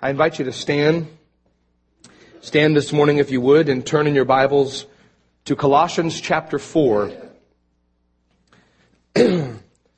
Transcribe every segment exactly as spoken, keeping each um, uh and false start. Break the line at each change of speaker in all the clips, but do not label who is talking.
I invite you to stand. Stand this morning if you would and turn in your Bibles to Colossians chapter four. We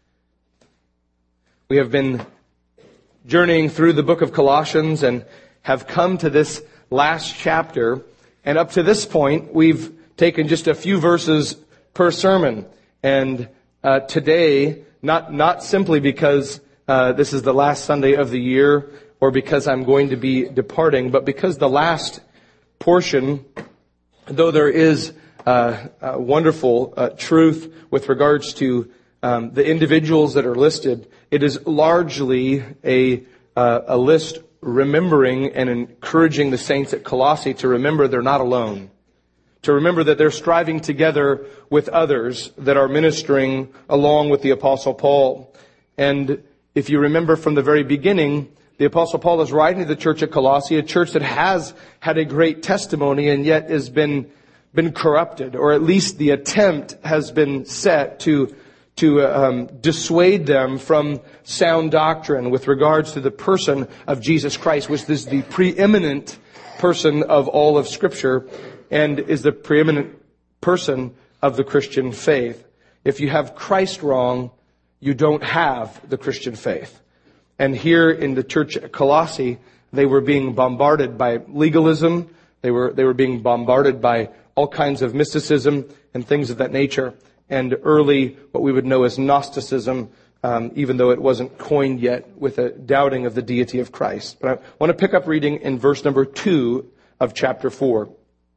have been journeying through the book of Colossians and have come to this last chapter. And up to this point, we've taken just a few verses per sermon. And uh, today, not not simply because uh, this is the last Sunday of the year or because I'm going to be departing, but because the last portion, though there is uh, a wonderful uh, truth with regards to um, the individuals that are listed, it is largely a uh, a list remembering and encouraging the saints at Colossae to remember they're not alone, to remember that they're striving together with others that are ministering along with the Apostle Paul. And if you remember from the very beginning, the Apostle Paul is writing to the church at Colossae, a church that has had a great testimony and yet has been been corrupted, or at least the attempt has been set to to um, dissuade them from sound doctrine with regards to the person of Jesus Christ, which is the preeminent person of all of Scripture and is the preeminent person of the Christian faith. If you have Christ wrong, you don't have the Christian faith. And here in the church at Colossae, they were being bombarded by legalism. They were they were being bombarded by all kinds of mysticism and things of that nature. And early, what we would know as Gnosticism, um, even though it wasn't coined yet, with a doubting of the deity of Christ. But I want to pick up reading in verse number two of chapter four.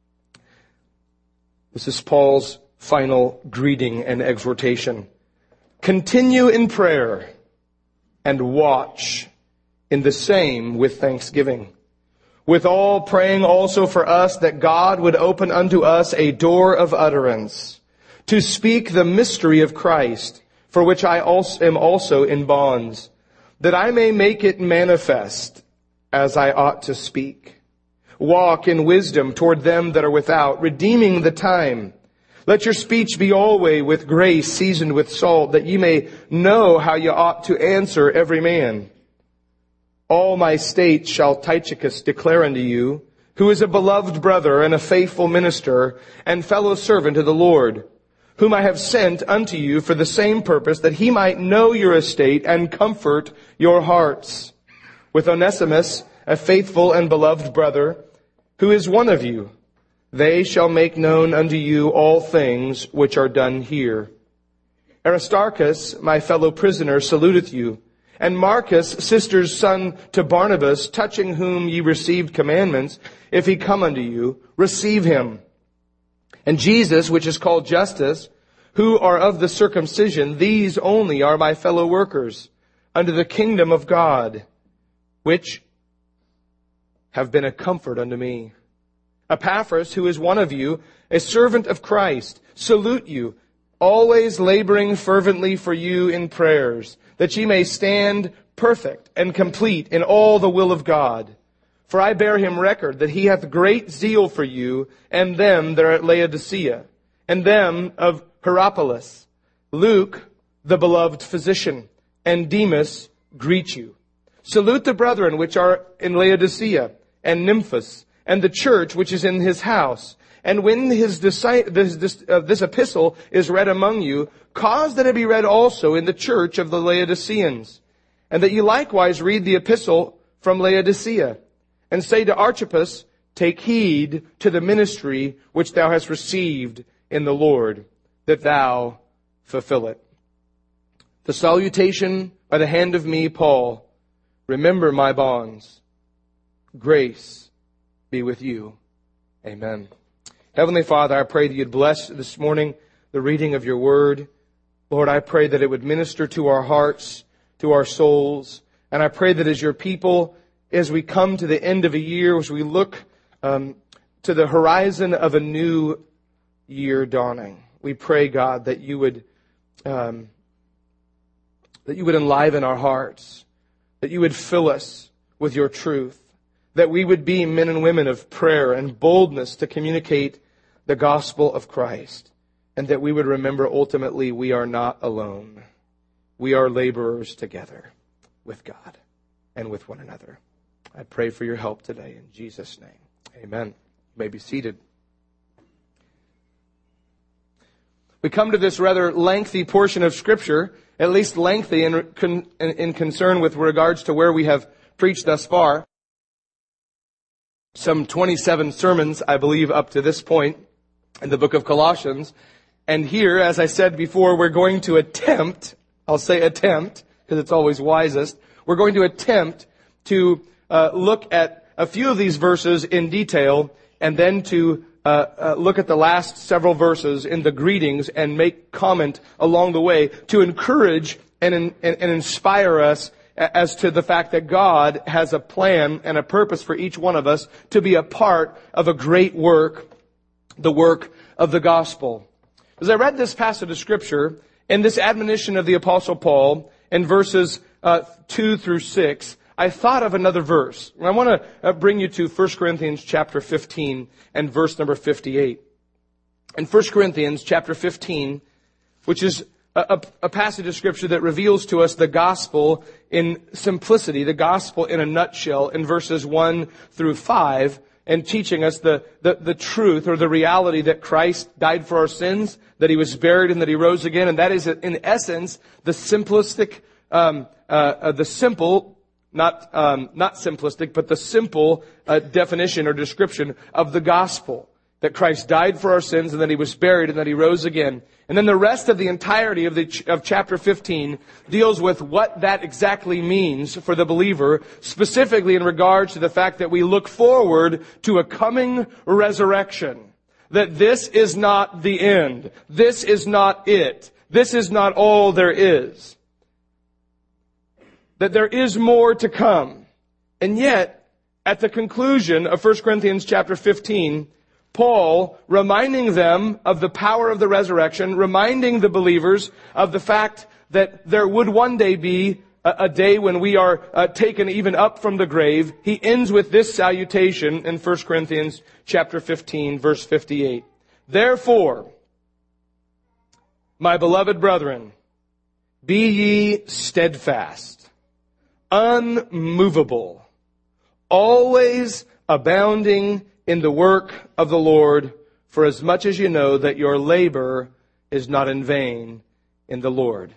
This is Paul's final greeting and exhortation. Continue in prayer and watch in the same with thanksgiving. With all praying also for us that God would open unto us a door of utterance to speak the mystery of Christ, for which I also am also in bonds, that I may make it manifest as I ought to speak. Walk in wisdom toward them that are without, redeeming the time. Let your speech be always with grace, seasoned with salt, that ye may know how ye ought to answer every man. All my state shall Tychicus declare unto you, who is a beloved brother and a faithful minister and fellow servant of the Lord, whom I have sent unto you for the same purpose, that he might know your estate and comfort your hearts. With Onesimus, a faithful and beloved brother, who is one of you, they shall make known unto you all things which are done here. Aristarchus, my fellow prisoner, saluteth you, and Marcus, sister's son to Barnabas, touching whom ye received commandments, if he come unto you, receive him. And Jesus, which is called Justus, who are of the circumcision, these only are my fellow workers unto the kingdom of God, which have been a comfort unto me. Epaphras, who is one of you, a servant of Christ, salute you, always laboring fervently for you in prayers, that ye may stand perfect and complete in all the will of God. For I bear him record that he hath great zeal for you and them that are at Laodicea, and them of Hierapolis. Luke, the beloved physician, and Demas greet you. Salute the brethren which are in Laodicea, and Nymphas, and the church which is in his house. And when his this, this, uh, this epistle is read among you, cause that it be read also in the church of the Laodiceans, and that ye likewise read the epistle from Laodicea, and say to Archippus, take heed to the ministry which thou hast received in the Lord, that thou fulfill it. The salutation by the hand of me, Paul. Remember my bonds. Grace be with you. Amen. Heavenly Father, I pray that you'd bless this morning the reading of your word. Lord, I pray that it would minister to our hearts, to our souls. And I pray that as your people, as we come to the end of a year, as we look um, to the horizon of a new year dawning, we pray, God, that you would um, that you would enliven our hearts, that you would fill us with your truth, that we would be men and women of prayer and boldness to communicate the gospel of Christ, and that we would remember ultimately we are not alone. We are laborers together with God and with one another. I pray for your help today in Jesus' name. Amen. You may be seated. We come to this rather lengthy portion of Scripture, at least lengthy in, in concern with regards to where we have preached thus far. Some twenty-seven sermons, I believe, up to this point in the book of Colossians. And here, as I said before, we're going to attempt, I'll say attempt, because it's always wisest, we're going to attempt to uh, look at a few of these verses in detail, and then to uh, uh, look at the last several verses in the greetings and make comment along the way to encourage and, and, and inspire us as to the fact that God has a plan and a purpose for each one of us to be a part of a great work, the work of the gospel. As I read this passage of Scripture and this admonition of the Apostle Paul in verses uh, two through six, I thought of another verse. I want to uh, bring you to First Corinthians chapter fifteen and verse number fifty-eight. In First Corinthians chapter fifteen, which is a, a passage of Scripture that reveals to us the gospel in simplicity, the gospel in a nutshell in verses one through five, and teaching us the, the, the truth or the reality that Christ died for our sins, that He was buried and that He rose again. And that is, in essence, the simplistic, um, uh, uh, the simple, not um, not simplistic, but the simple uh, definition or description of the gospel. That Christ died for our sins and that He was buried and that He rose again. And then the rest of the entirety of the ch- of chapter fifteen deals with what that exactly means for the believer, specifically in regards to the fact that we look forward to a coming resurrection. That this is not the end. This is not it. This is not all there is. That there is more to come. And yet, at the conclusion of First Corinthians chapter fifteen, Paul, reminding them of the power of the resurrection, reminding the believers of the fact that there would one day be a, a day when we are uh, taken even up from the grave, he ends with this salutation in First Corinthians chapter fifteen, verse fifty-eight. Therefore, my beloved brethren, be ye steadfast, unmovable, always abounding in the work of the Lord, for as much as you know that your labor is not in vain in the Lord.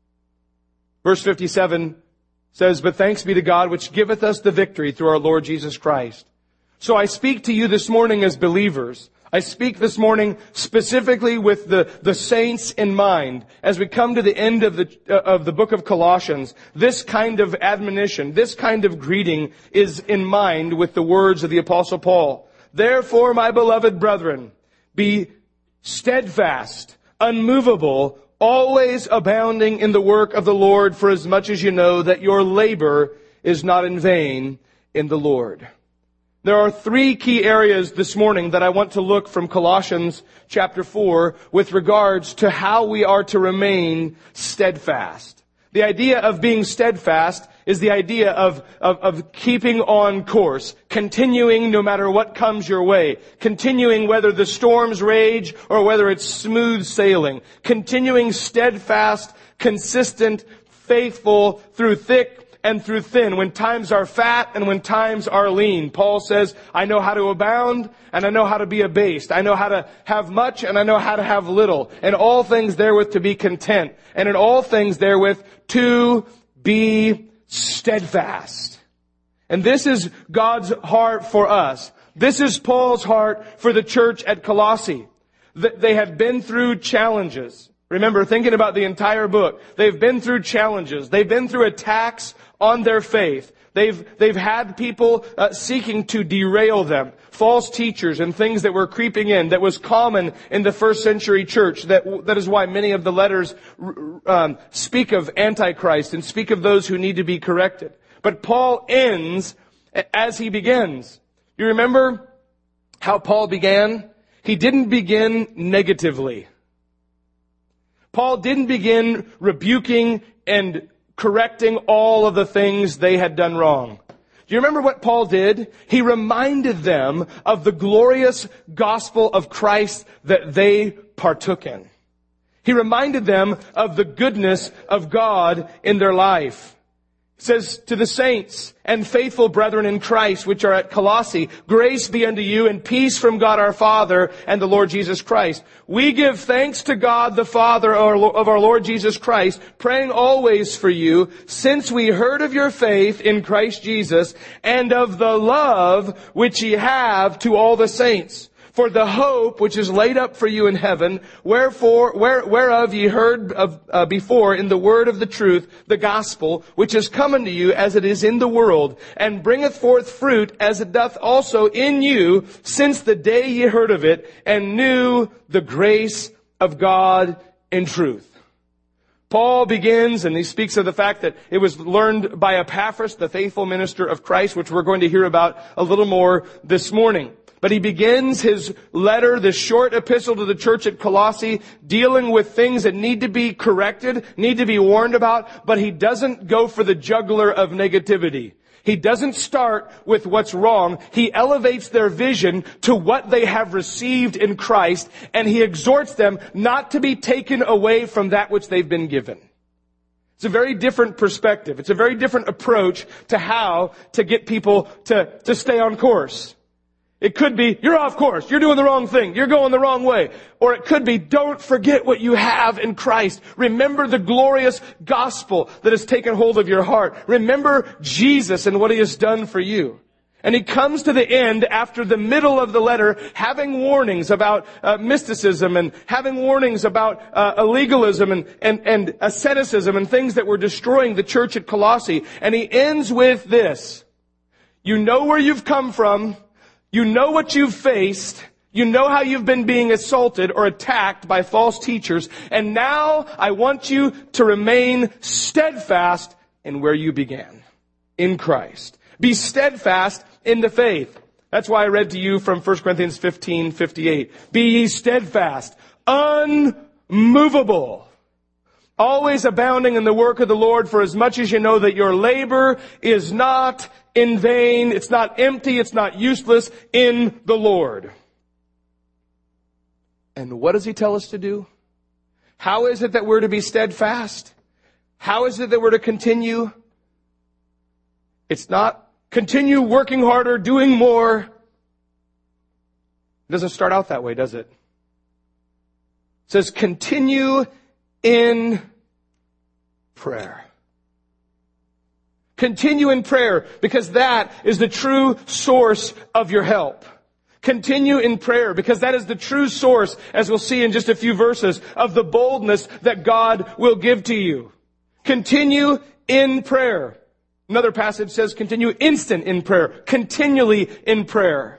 Verse fifty-seven says, but thanks be to God which giveth us the victory through our Lord Jesus Christ. So I speak to you this morning as believers. I speak this morning specifically with the, the saints in mind. As we come to the end of the, uh, of the book of Colossians, this kind of admonition, this kind of greeting is in mind with the words of the Apostle Paul. Therefore, my beloved brethren, be steadfast, unmovable, always abounding in the work of the Lord, for as much as you know that your labor is not in vain in the Lord. There are three key areas this morning that I want to look from Colossians chapter four with regards to how we are to remain steadfast. The idea of being steadfast is the idea of, of, of keeping on course, continuing no matter what comes your way, continuing whether the storms rage or whether it's smooth sailing, continuing steadfast, consistent, faithful through thick and through thin, when times are fat and when times are lean. Paul says, I know how to abound and I know how to be abased. I know how to have much and I know how to have little. And all things therewith to be content. And in all things therewith to be steadfast. And this is God's heart for us. This is Paul's heart for the church at Colossae. They had been through challenges. Remember, thinking about the entire book, they've been through challenges. They've been through attacks on their faith. They've, they've had people uh, seeking to derail them. False teachers and things that were creeping in that was common in the first century church. That, that is why many of the letters um, speak of Antichrist and speak of those who need to be corrected. But Paul ends as he begins. You remember how Paul began? He didn't begin negatively. Paul didn't begin rebuking and correcting all of the things they had done wrong. Do you remember what Paul did? He reminded them of the glorious gospel of Christ that they partook in. He reminded them of the goodness of God in their life. It says, to the saints and faithful brethren in Christ, which are at Colossae, grace be unto you and peace from God our Father and the Lord Jesus Christ. We give thanks to God the Father of our Lord Jesus Christ, praying always for you, since we heard of your faith in Christ Jesus and of the love which ye have to all the saints, for the hope which is laid up for you in heaven, wherefore, where, whereof ye heard of, uh, before in the word of the truth, the gospel, which is come unto you as it is in the world, and bringeth forth fruit as it doth also in you, since the day ye heard of it, and knew the grace of God in truth. Paul begins, and he speaks of the fact that it was learned by Epaphras, the faithful minister of Christ, which we're going to hear about a little more this morning. But he begins his letter, this short epistle to the church at Colossae, dealing with things that need to be corrected, need to be warned about, but he doesn't go for the jugular of negativity. He doesn't start with what's wrong. He elevates their vision to what they have received in Christ, and he exhorts them not to be taken away from that which they've been given. It's a very different perspective. It's a very different approach to how to get people to, to stay on course. It could be, you're off course, you're doing the wrong thing, you're going the wrong way. Or it could be, don't forget what you have in Christ. Remember the glorious gospel that has taken hold of your heart. Remember Jesus and what He has done for you. And he comes to the end after the middle of the letter having warnings about uh, mysticism and having warnings about uh, illegalism and, and, and asceticism and things that were destroying the church at Colossae. And he ends with this. You know where you've come from. You know what you've faced. You know how you've been being assaulted or attacked by false teachers. And now I want you to remain steadfast in where you began, in Christ. Be steadfast in the faith. That's why I read to you from First Corinthians fifteen fifty-eight. Be ye steadfast, unmovable, always abounding in the work of the Lord, for as much as you know that your labor is not in vain, it's not empty, it's not useless in the Lord. And what does he tell us to do? How is it that we're to be steadfast? How is it that we're to continue? It's not continue working harder, doing more. It doesn't start out that way, does it? It says continue in prayer. Continue in prayer, because that is the true source of your help. Continue in prayer, because that is the true source, as we'll see in just a few verses, of the boldness that God will give to you. Continue in prayer. Another passage says continue instant in prayer, continually in prayer.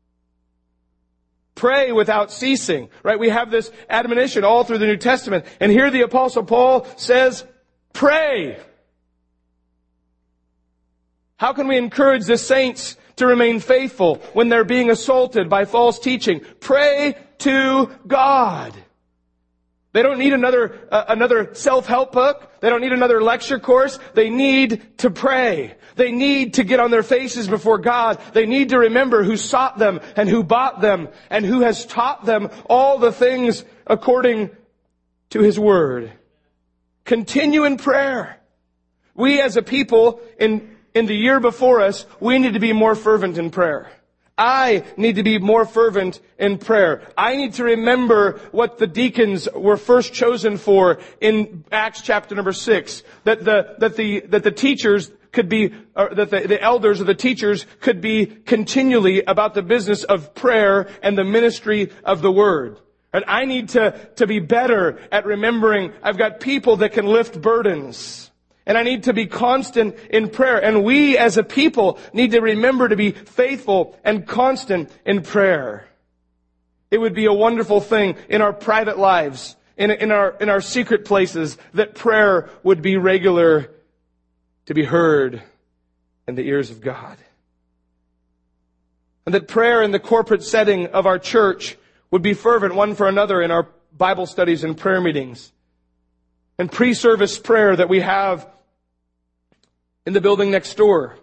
Pray without ceasing, right? We have this admonition all through the New Testament. And here the Apostle Paul says, pray. How can we encourage the saints to remain faithful when they're being assaulted by false teaching? Pray to God. They don't need another uh, another self-help book. They don't need another lecture course. They need to pray. They need to get on their faces before God. They need to remember who sought them and who bought them and who has taught them all the things according to His Word. Continue in prayer. We as a people in in the year before us, we need to be more fervent in prayer. I need to be more fervent in prayer. I need to remember what the deacons were first chosen for in Acts chapter number six. That the, that the, that the teachers could be, or that the, the elders or the teachers could be continually about the business of prayer and the ministry of the Word. And I need to, to be better at remembering I've got people that can lift burdens. And I need to be constant in prayer. And we as a people need to remember to be faithful and constant in prayer. It would be a wonderful thing in our private lives, in, in our, in our secret places, that prayer would be regular, to be heard in the ears of God. And that prayer in the corporate setting of our church would be fervent one for another in our Bible studies and prayer meetings. And pre-service prayer that we have in the building next door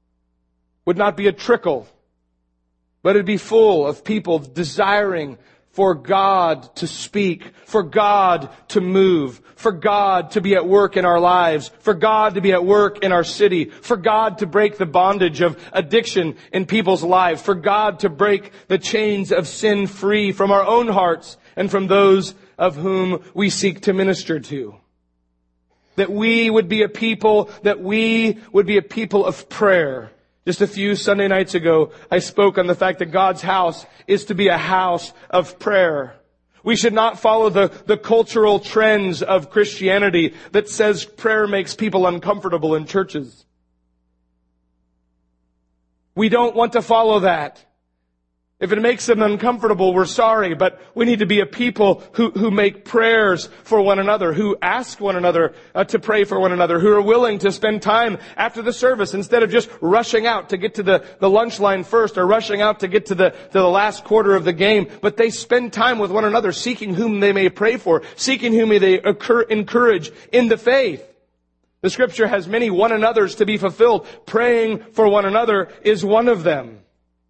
would not be a trickle, but it'd be full of people desiring for God to speak, for God to move, for God to be at work in our lives, for God to be at work in our city, for God to break the bondage of addiction in people's lives, for God to break the chains of sin free from our own hearts and from those of whom we seek to minister to. That we would be a people, that we would be a people of prayer. Just a few Sunday nights ago, I spoke on the fact that God's house is to be a house of prayer. We should not follow the, the cultural trends of Christianity that says prayer makes people uncomfortable in churches. We don't want to follow that. If it makes them uncomfortable, we're sorry, but we need to be a people who, who make prayers for one another, who ask one another uh, to pray for one another, who are willing to spend time after the service instead of just rushing out to get to the, the lunch line first or rushing out to get to the, to the last quarter of the game, but they spend time with one another, seeking whom they may pray for, seeking whom they occur, encourage in the faith. The scripture has many one another's to be fulfilled. Praying for one another is one of them.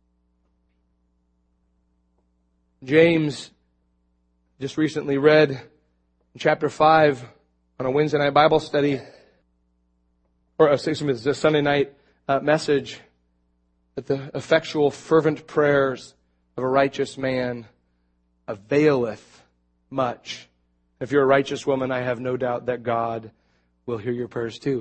James just recently read chapter five on a Wednesday night Bible study, or excuse me, a Sunday night uh, message, that the effectual fervent prayers of a righteous man availeth much. If you're a righteous woman, I have no doubt that God will hear your prayers too.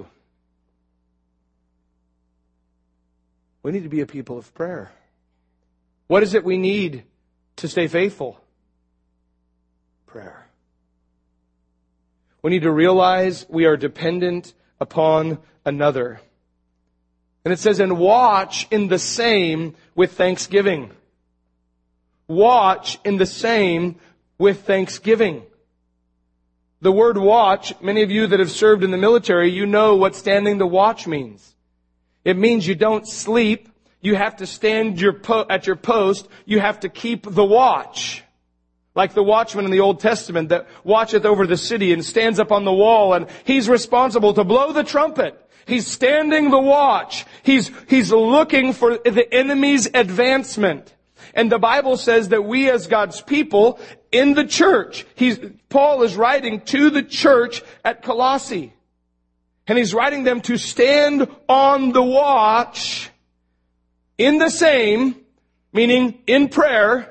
We need to be a people of prayer. What is it we need to stay faithful? Prayer. We need to realize we are dependent upon another. And it says, and watch in the same with thanksgiving. Watch in the same with thanksgiving. The word watch, many of you that have served in the military, you know what standing the watch means. It means you don't sleep. You have to stand your po- at your post. You have to keep the watch. Like the watchman in the Old Testament that watcheth over the city and stands up on the wall, and he's responsible to blow the trumpet. He's standing the watch. He's, he's looking for the enemy's advancement. And the Bible says that we as God's people in the church, he's, Paul is writing to the church at Colossae. And he's writing them to stand on the watch in the same, meaning in prayer.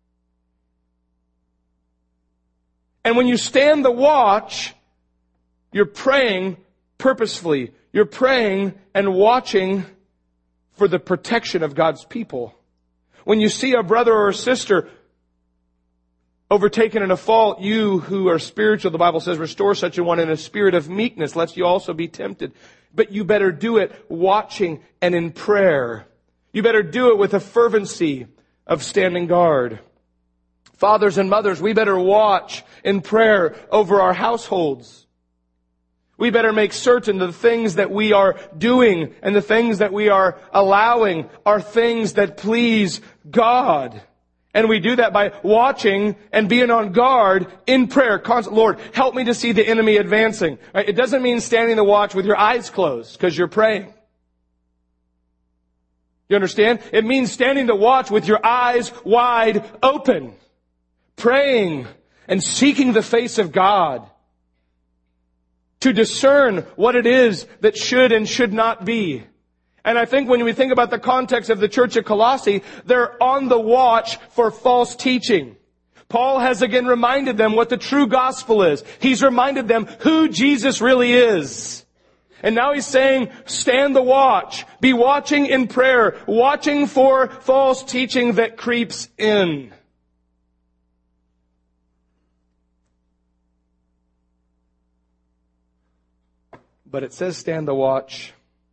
And when you stand the watch, you're praying purposefully. You're praying and watching for the protection of God's people. When you see a brother or a sister overtaken in a fault, you who are spiritual, the Bible says, restore such a one in a spirit of meekness, lest you also be tempted. But you better do it watching and in prayer. You better do it with a fervency of standing guard. Fathers and mothers, we better watch in prayer over our households. We better make certain the things that we are doing and the things that we are allowing are things that please God. And we do that by watching and being on guard in prayer. Lord, help me to see the enemy advancing. Right? It doesn't mean standing the watch with your eyes closed because you're praying. You understand? It means standing the watch with your eyes wide open, praying and seeking the face of God to discern what it is that should and should not be. And I think when we think about the context of the church at Colossae, they're on the watch for false teaching. Paul has again reminded them what the true gospel is. He's reminded them who Jesus really is. And now he's saying, stand the watch. Be watching in prayer. Watching for false teaching that creeps in. But it says stand the watch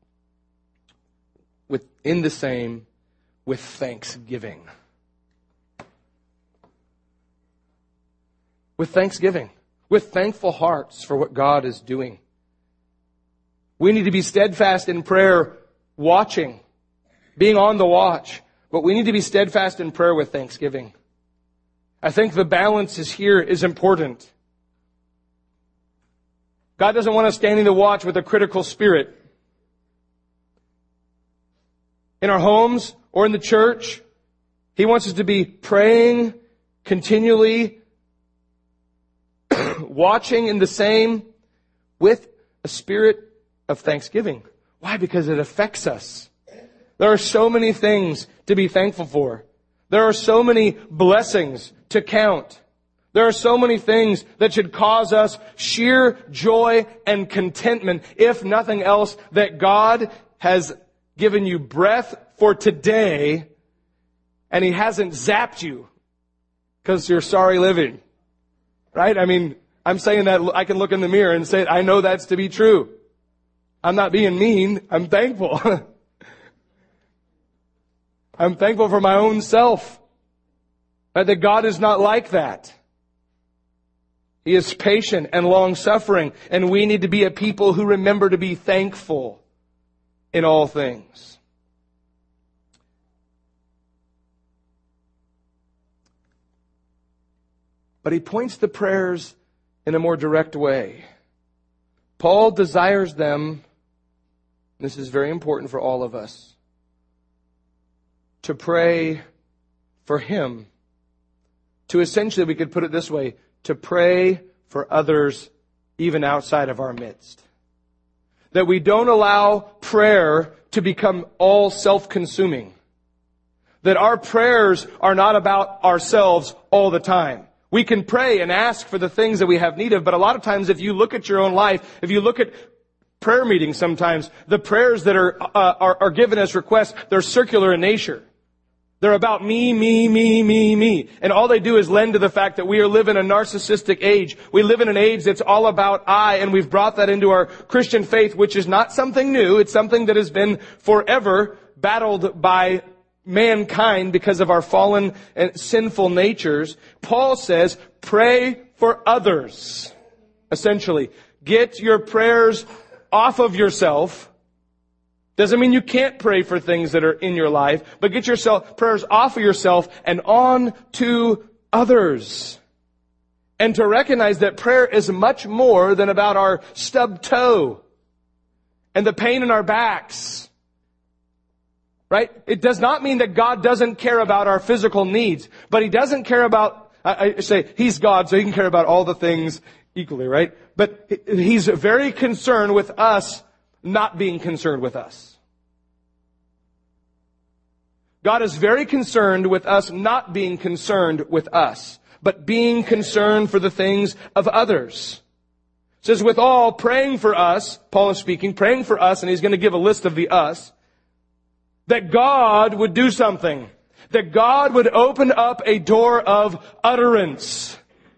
with, in the same with thanksgiving. With thanksgiving. With thankful hearts for what God is doing. We need to be steadfast in prayer, watching, being on the watch. But we need to be steadfast in prayer with thanksgiving. I think the balance is here is important. God doesn't want us standing the watch with a critical spirit. In our homes or in the church, He wants us to be praying continually watching in the same with a spirit of thanksgiving. Why? Because it affects us. There are so many things to be thankful for. There are so many blessings to count. There are so many things that should cause us sheer joy and contentment, if nothing else, that God has given you breath for today, and He hasn't zapped you because you're sorry living. Right? I mean, I'm saying that I can look in the mirror and say, I know that's to be true. I'm not being mean. I'm thankful. I'm thankful for my own self. Right? That God is not like that. He is patient and long-suffering, and we need to be a people who remember to be thankful in all things. But he points the prayers in a more direct way. Paul desires them, this is very important for all of us, to pray for him. To essentially, we could put it this way, to pray for others even outside of our midst. That we don't allow prayer to become all self-consuming. That our prayers are not about ourselves all the time. We can pray and ask for the things that we have need of, but a lot of times if you look at your own life, if you look at prayer meetings sometimes, the prayers that are, uh, are, are given as requests, they're circular in nature. They're about me, me, me, me, me. And all they do is lend to the fact that we are living in a narcissistic age. We live in an age that's all about I, and we've brought that into our Christian faith, which is not something new. It's something that has been forever battled by mankind because of our fallen and sinful natures. Paul says, pray for others. Essentially, get your prayers off of yourself. Doesn't mean you can't pray for things that are in your life, but get yourself prayers off of yourself and on to others. And to recognize that prayer is much more than about our stubbed toe and the pain in our backs. Right? It does not mean that God doesn't care about our physical needs, but He doesn't care about, I, I say, He's God, so He can care about all the things equally, right? But He's very concerned with us not being concerned with us. God is very concerned with us not being concerned with us, but being concerned for the things of others. It says, with all, praying for us, Paul is speaking, praying for us, and he's going to give a list of the us, that God would do something. That God would open up a door of utterance.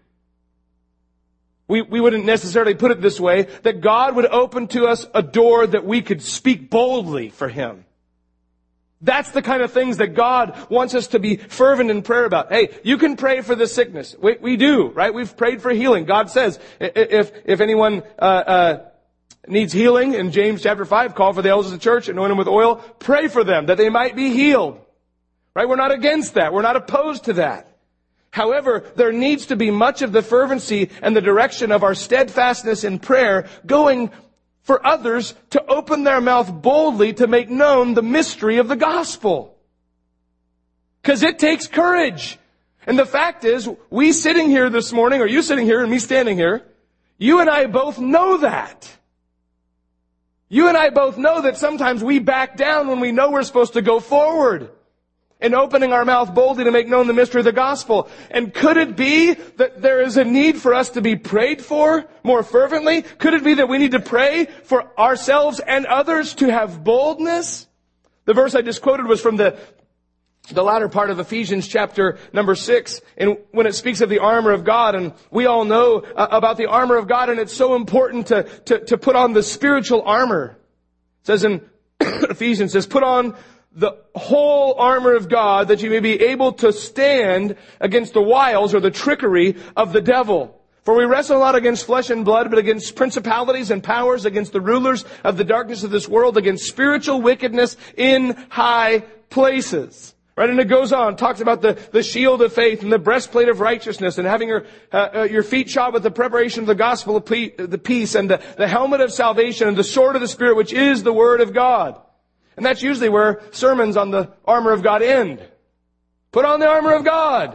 We, we wouldn't necessarily put it this way, that God would open to us a door that we could speak boldly for Him. That's the kind of things that God wants us to be fervent in prayer about. Hey, you can pray for the sickness. We, we do, right? We've prayed for healing. God says, if, if anyone, uh, uh, needs healing in James chapter five, call for the elders of the church, anoint them with oil, pray for them that they might be healed. Right? We're not against that. We're not opposed to that. However, there needs to be much of the fervency and the direction of our steadfastness in prayer going for others to open their mouth boldly to make known the mystery of the gospel. Because it takes courage. And the fact is, we sitting here this morning, or you sitting here and me standing here, you and I both know that. You and I both know that sometimes we back down when we know we're supposed to go forward. And opening our mouth boldly to make known the mystery of the gospel. And could it be that there is a need for us to be prayed for more fervently? Could it be that we need to pray for ourselves and others to have boldness? The verse I just quoted was from the, the latter part of Ephesians chapter number six. And when it speaks of the armor of God, and we all know uh, about the armor of God, and it's so important to, to, to put on the spiritual armor. It says in Ephesians, it says, put on the whole armor of God, that you may be able to stand against the wiles or the trickery of the devil. For we wrestle not against flesh and blood, but against principalities and powers, against the rulers of the darkness of this world, against spiritual wickedness in high places. Right? And it goes on, talks about the, the shield of faith and the breastplate of righteousness, and having your, uh, uh, your feet shod with the preparation of the gospel of pe- the peace, and the, the helmet of salvation, and the sword of the Spirit, which is the word of God. And that's usually where sermons on the armor of God end. Put on the armor of God.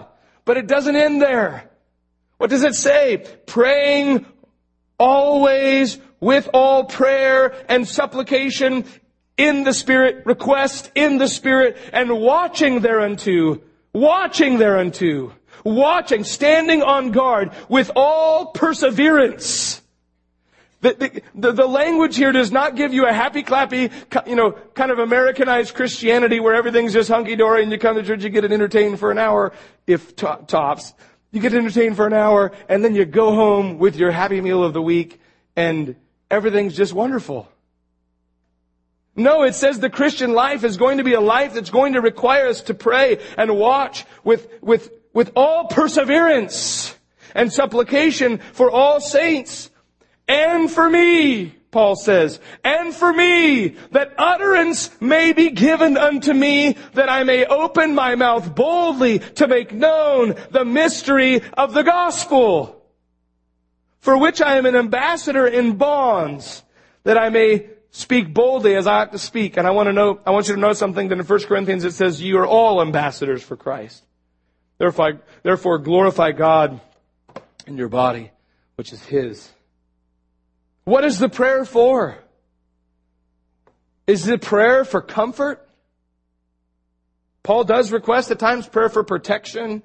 But it doesn't end there. What does it say? Praying always with all prayer and supplication in the Spirit, request in the Spirit, and watching thereunto, watching thereunto, watching, standing on guard with all perseverance. The, the, the language here does not give you a happy clappy, you know, kind of Americanized Christianity where everything's just hunky-dory and you come to church, you get entertained for an hour, if to- tops. You get entertained for an hour and then you go home with your happy meal of the week and everything's just wonderful. No, it says the Christian life is going to be a life that's going to require us to pray and watch with, with, with all perseverance and supplication for all saints. And for me, Paul says, and for me, that utterance may be given unto me, that I may open my mouth boldly to make known the mystery of the gospel, for which I am an ambassador in bonds, that I may speak boldly as I ought to speak. And I want to know, I want you to know something that in First Corinthians it says, you are all ambassadors for Christ. Therefore, therefore glorify God in your body, which is His. What is the prayer for? Is the prayer for comfort? Paul does request at times prayer for protection.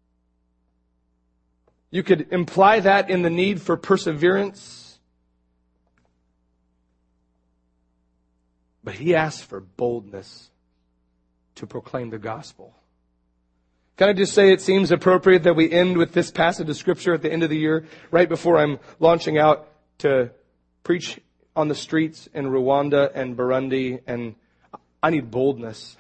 You could imply that in the need for perseverance. But he asks for boldness to proclaim the gospel. Can I just say it seems appropriate that we end with this passage of Scripture at the end of the year, right before I'm launching out to preach on the streets in Rwanda and Burundi, and I need boldness.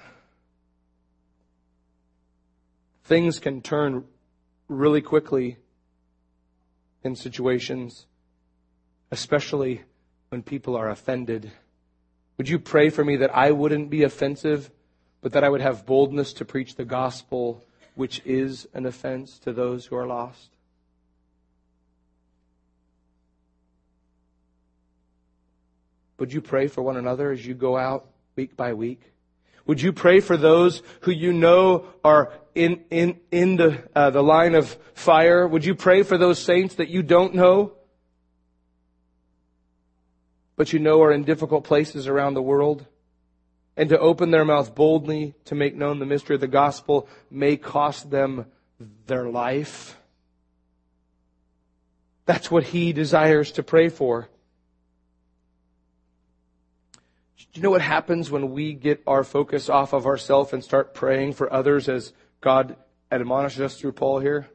Things can turn really quickly in situations, especially when people are offended. Would you pray for me that I wouldn't be offensive, but that I would have boldness to preach the gospel, which is an offense to those who are lost? Would you pray for one another as you go out week by week? Would you pray for those who you know are in in in the uh, the line of fire? Would you pray for those saints that you don't know, but you know are in difficult places around the world? And to open their mouth boldly to make known the mystery of the gospel may cost them their life. That's what he desires to pray for. Do you know what happens when we get our focus off of ourselves and start praying for others as God admonishes us through Paul here?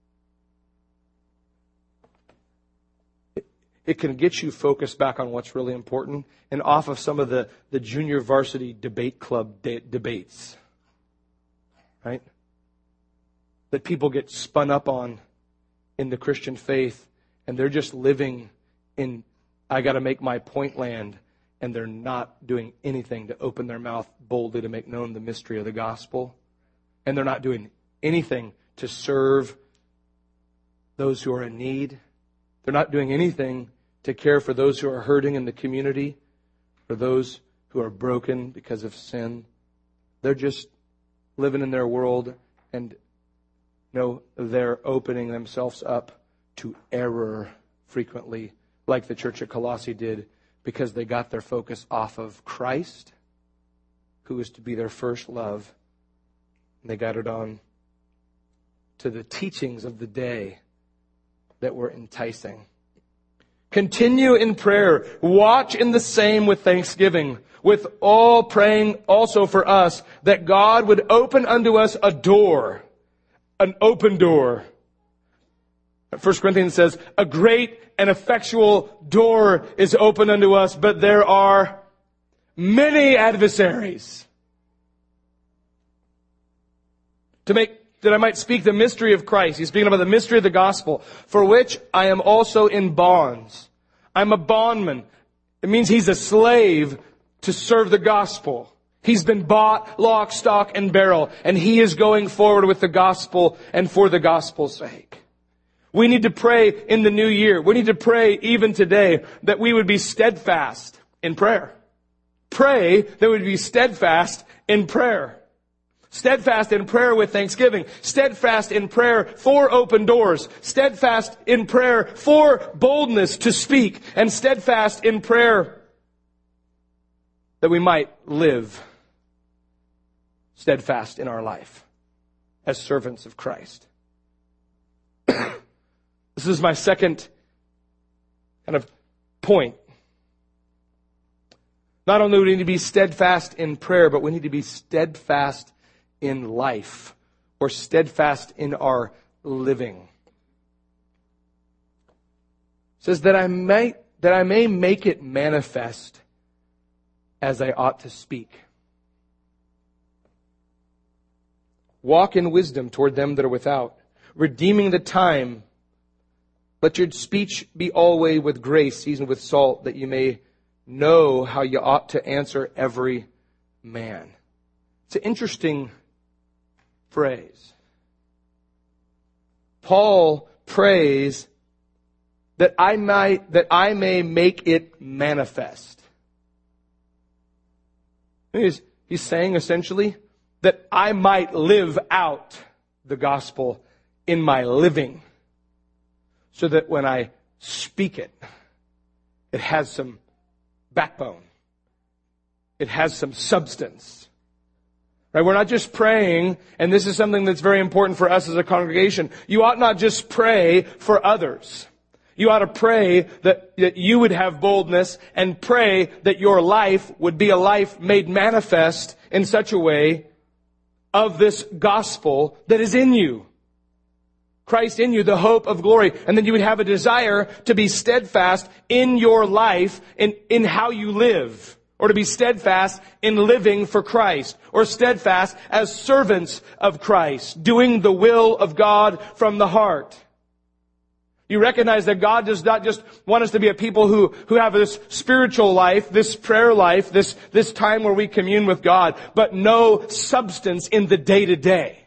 It, it can get you focused back on what's really important and off of some of the, the junior varsity debate club de- debates, right? That people get spun up on in the Christian faith, and they're just living in, I got to make my point land. And they're not doing anything to open their mouth boldly to make known the mystery of the gospel. And they're not doing anything to serve those who are in need. They're not doing anything to care for those who are hurting in the community, or those who are broken because of sin. They're just living in their world, and you know, they're opening themselves up to error frequently, like the church at Colossae did, because they got their focus off of Christ, who is to be their first love. And they got it on to the teachings of the day that were enticing. Continue in prayer. Watch in the same with thanksgiving, with all praying also for us, that God would open unto us a door, an open door. First Corinthians says, a great and effectual door is open unto us, but there are many adversaries. To make that I might speak the mystery of Christ. He's speaking about the mystery of the gospel, for which I am also in bonds. I'm a bondman. It means he's a slave to serve the gospel. He's been bought, lock, stock, and barrel, and he is going forward with the gospel and for the gospel's sake. We need to pray in the new year. We need to pray even today that we would be steadfast in prayer. Pray that we would be steadfast in prayer. Steadfast in prayer with thanksgiving. Steadfast in prayer for open doors. Steadfast in prayer for boldness to speak. And steadfast in prayer that we might live steadfast in our life as servants of Christ. This is my second kind of point. Not only do we need to be steadfast in prayer, but we need to be steadfast in life, or steadfast in our living. It says that I may that I may make it manifest as I ought to speak. Walk in wisdom toward them that are without, redeeming the time. Let your speech be always with grace, seasoned with salt, that you may know how you ought to answer every man. It's an interesting phrase. Paul prays that I might, that I may make it manifest. He's, he's saying essentially that I might live out the gospel in my living, so that when I speak it, it has some backbone. It has some substance. Right? We're not just praying, and this is something that's very important for us as a congregation. You ought not just pray for others. You ought to pray that, that you would have boldness, and pray that your life would be a life made manifest in such a way of this gospel that is in you. Christ in you, the hope of glory. And then you would have a desire to be steadfast in your life, in, in how you live. Or to be steadfast in living for Christ. Or steadfast as servants of Christ, doing the will of God from the heart. You recognize that God does not just want us to be a people who, who have this spiritual life, this prayer life, this, this time where we commune with God, but no substance in the day-to-day.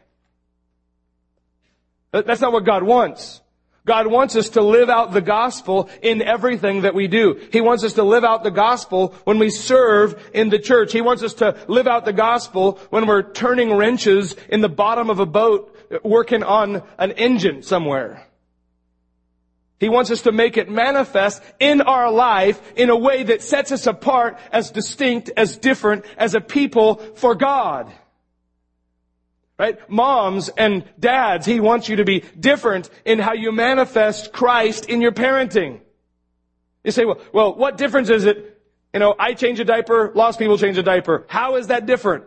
That's not what God wants. God wants us to live out the gospel in everything that we do. He wants us to live out the gospel when we serve in the church. He wants us to live out the gospel when we're turning wrenches in the bottom of a boat, working on an engine somewhere. He wants us to make it manifest in our life in a way that sets us apart as distinct, as different, as a people for God. Right? Moms and dads, He wants you to be different in how you manifest Christ in your parenting. You say, well, well, what difference is it? You know, I change a diaper, lost people change a diaper. How is that different?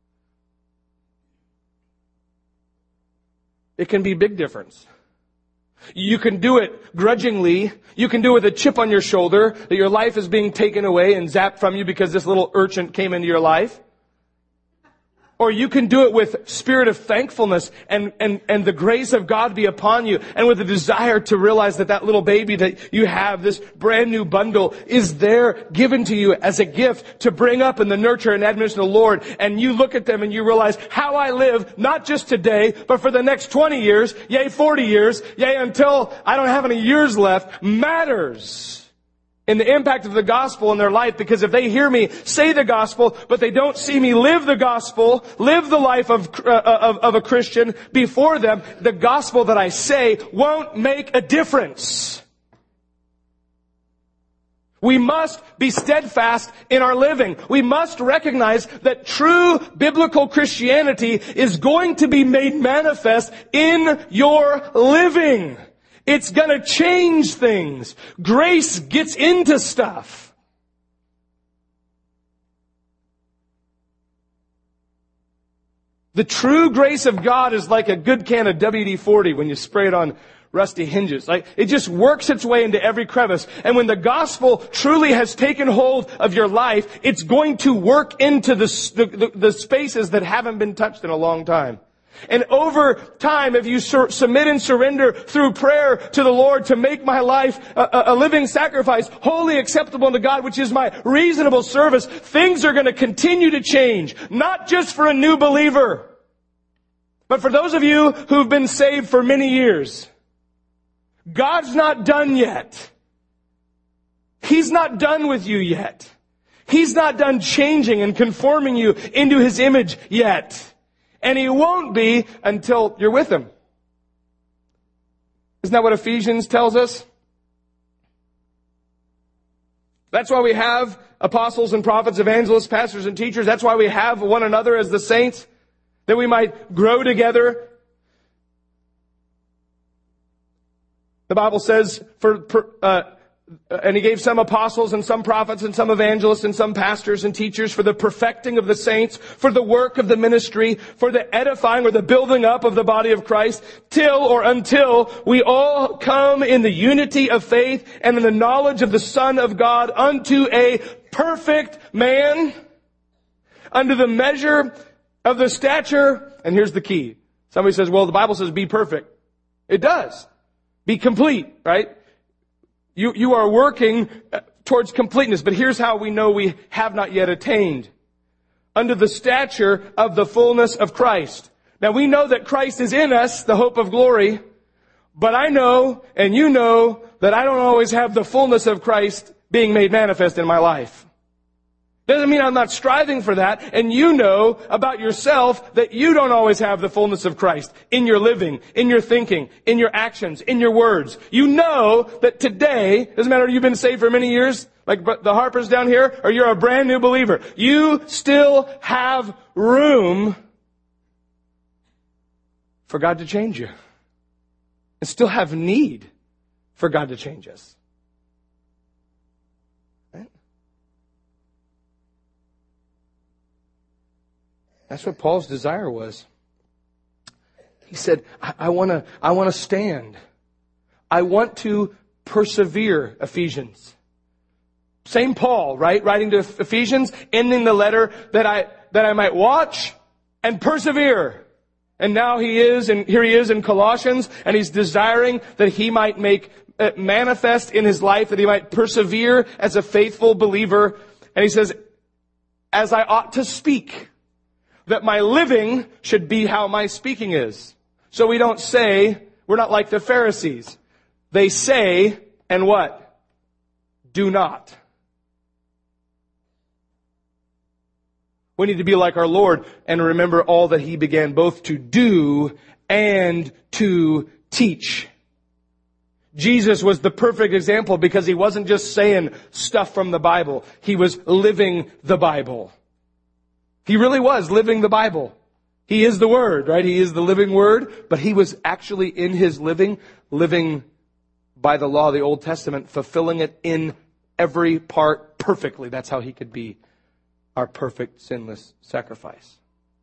It can be a big difference. You can do it grudgingly. You can do it with a chip on your shoulder that your life is being taken away and zapped from you because this little urchin came into your life. Or you can do it with spirit of thankfulness and, and, and the grace of God be upon you, and with a desire to realize that that little baby that you have, this brand new bundle, is there given to you as a gift to bring up in the nurture and admonition of the Lord. And you look at them and you realize how I live, not just today, but for the next twenty years, yea, forty years, yea, until I don't have any years left, matters in the impact of the gospel in their life. Because if they hear me say the gospel, but they don't see me live the gospel, live the life of, uh, of, of a Christian before them, the gospel that I say won't make a difference. We must be steadfast in our living. We must recognize that true biblical Christianity is going to be made manifest in your living. It's going to change things. Grace gets into stuff. The true grace of God is like a good can of W D forty when you spray it on rusty hinges. Like, it just works its way into every crevice. And when the gospel truly has taken hold of your life, it's going to work into the, the, the spaces that haven't been touched in a long time. And over time, if you sur- submit and surrender through prayer to the Lord to make my life a, a living sacrifice, wholly acceptable to God, which is my reasonable service, things are going to continue to change. Not just for a new believer, but for those of you who've been saved for many years. God's not done yet. He's not done with you yet. He's not done changing and conforming you into His image yet. And He won't be until you're with Him. Isn't that what Ephesians tells us? That's why we have apostles and prophets, evangelists, pastors and teachers. That's why we have one another as the saints, that we might grow together. The Bible says, for, uh, and He gave some apostles and some prophets and some evangelists and some pastors and teachers for the perfecting of the saints, for the work of the ministry, for the edifying or the building up of the body of Christ, till or until we all come in the unity of faith and in the knowledge of the Son of God unto a perfect man, under the measure of the stature. And here's the key. Somebody says, well, the Bible says be perfect. It does. Be complete, right? You, you are working towards completeness, but here's how we know we have not yet attained. Under the stature of the fullness of Christ. Now we know that Christ is in us, the hope of glory, but I know, and you know, that I don't always have the fullness of Christ being made manifest in my life. Doesn't mean I'm not striving for that. And you know about yourself that you don't always have the fullness of Christ in your living, in your thinking, in your actions, in your words. You know that today, doesn't matter if you've been saved for many years, like the Harpers down here, or you're a brand new believer. You still have room for God to change you. And still have need for God to change us. That's what Paul's desire was. He said, I want to, I want to stand. I want to persevere, Ephesians. Same Paul, right? Writing to Ephesians, ending the letter that I, that I might watch and persevere. And now he is, and here he is in Colossians, and he's desiring that he might make it manifest in his life, that he might persevere as a faithful believer. And he says, as I ought to speak, that my living should be how my speaking is. So we don't say, we're not like the Pharisees. They say, and what? Do not. We need to be like our Lord and remember all that He began both to do and to teach. Jesus was the perfect example because He wasn't just saying stuff from the Bible. He was living the Bible. He really was living the Bible. He is the Word, right? He is the living Word, but He was actually in His living, living by the law of the Old Testament, fulfilling it in every part perfectly. That's how He could be our perfect, sinless sacrifice.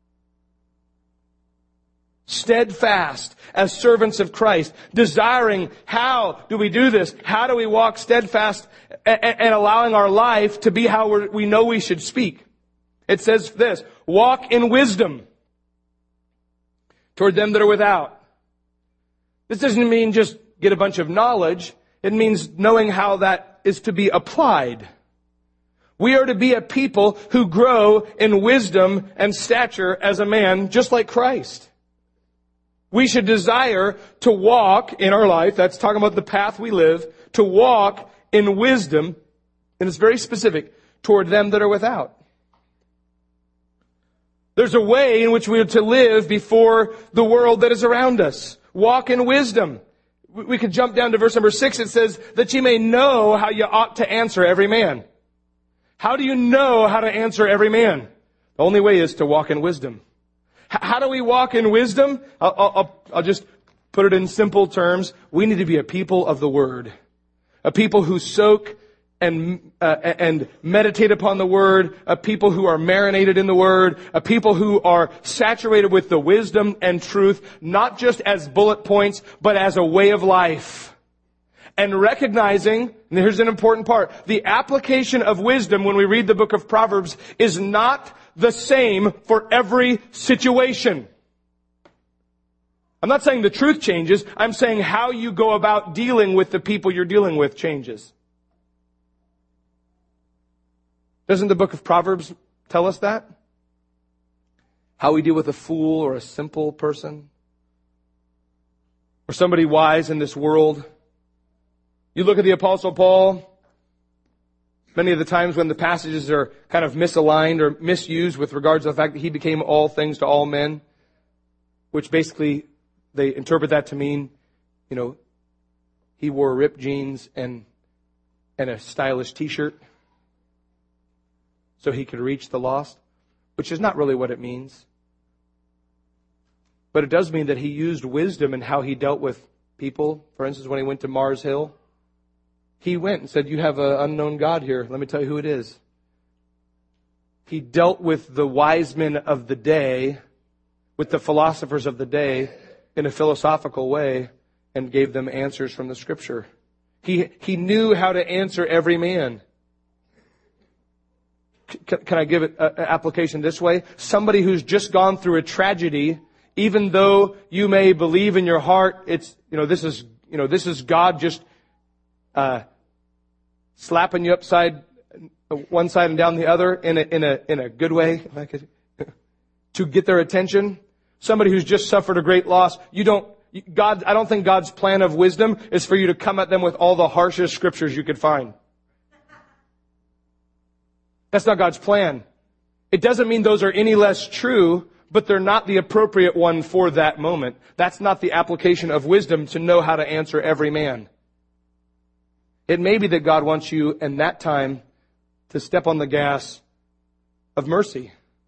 Steadfast as servants of Christ, desiring how do we do this? How do we walk steadfast and, and allowing our life to be how we're, we know we should speak? It says this, walk in wisdom toward them that are without. This doesn't mean just get a bunch of knowledge. It means knowing how that is to be applied. We are to be a people who grow in wisdom and stature as a man, just like Christ. We should desire to walk in our life, that's talking about the path we live, to walk in wisdom, and it's very specific, toward them that are without. There's a way in which we are to live before the world that is around us. Walk in wisdom. We could jump down to verse number six. It says, that ye may know how you ought to answer every man. How do you know how to answer every man? The only way is to walk in wisdom. H- how do we walk in wisdom? I'll, I'll, I'll just put it in simple terms. We need to be a people of the Word. A people who soak and uh, and meditate upon the Word, a people who are marinated in the Word, a people who are saturated with the wisdom and truth, not just as bullet points, but as a way of life. And recognizing, and here's an important part, the application of wisdom when we read the book of Proverbs is not the same for every situation. I'm not saying the truth changes, I'm saying how you go about dealing with the people you're dealing with changes. Doesn't the book of Proverbs tell us that? How we deal with a fool or a simple person? Or somebody wise in this world? You look at the Apostle Paul, many of the times when the passages are kind of misaligned or misused with regards to the fact that he became all things to all men. which basically they interpret that to mean, you know, he wore ripped jeans and and a stylish t-shirt so he could reach the lost, which is not really what it means. But it does mean that he used wisdom in how he dealt with people. For instance, when he went to Mars Hill, he went and said, you have an unknown God here. Let me tell you who it is. He dealt with the wise men of the day, with the philosophers of the day, in a philosophical way, and gave them answers from the Scripture. He, he knew how to answer every man. C- can I give it an application this way? Somebody who's just gone through a tragedy, even though you may believe in your heart, it's, you know, this is, you know, this is God just uh, slapping you upside one side and down the other in a, in a, in a good way, if I could, to get their attention. Somebody who's just suffered a great loss, you don't, God, I don't think God's plan of wisdom is for you to come at them with all the harshest scriptures you could find. That's not God's plan. It doesn't mean those are any less true, but they're not the appropriate one for that moment. That's not the application of wisdom to know how to answer every man. It may be that God wants you in that time to step on the gas of mercy,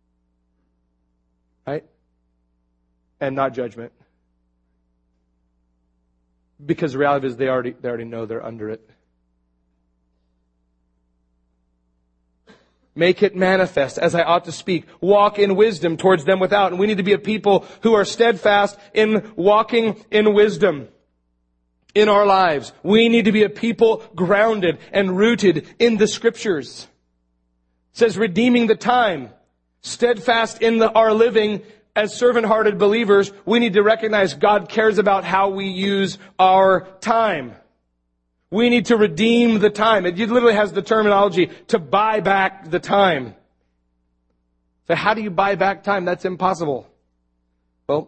right? And not judgment. Because the reality is they already, they already know they're under it. Make it manifest as I ought to speak. Walk in wisdom towards them without. And we need to be a people who are steadfast in walking in wisdom in our lives. We need to be a people grounded and rooted in the Scriptures. It says redeeming the time. Steadfast in the, our living as servant-hearted believers, we need to recognize God cares about how we use our time. We need to redeem the time. It literally has the terminology to buy back the time. So how do you buy back time? That's impossible. Well,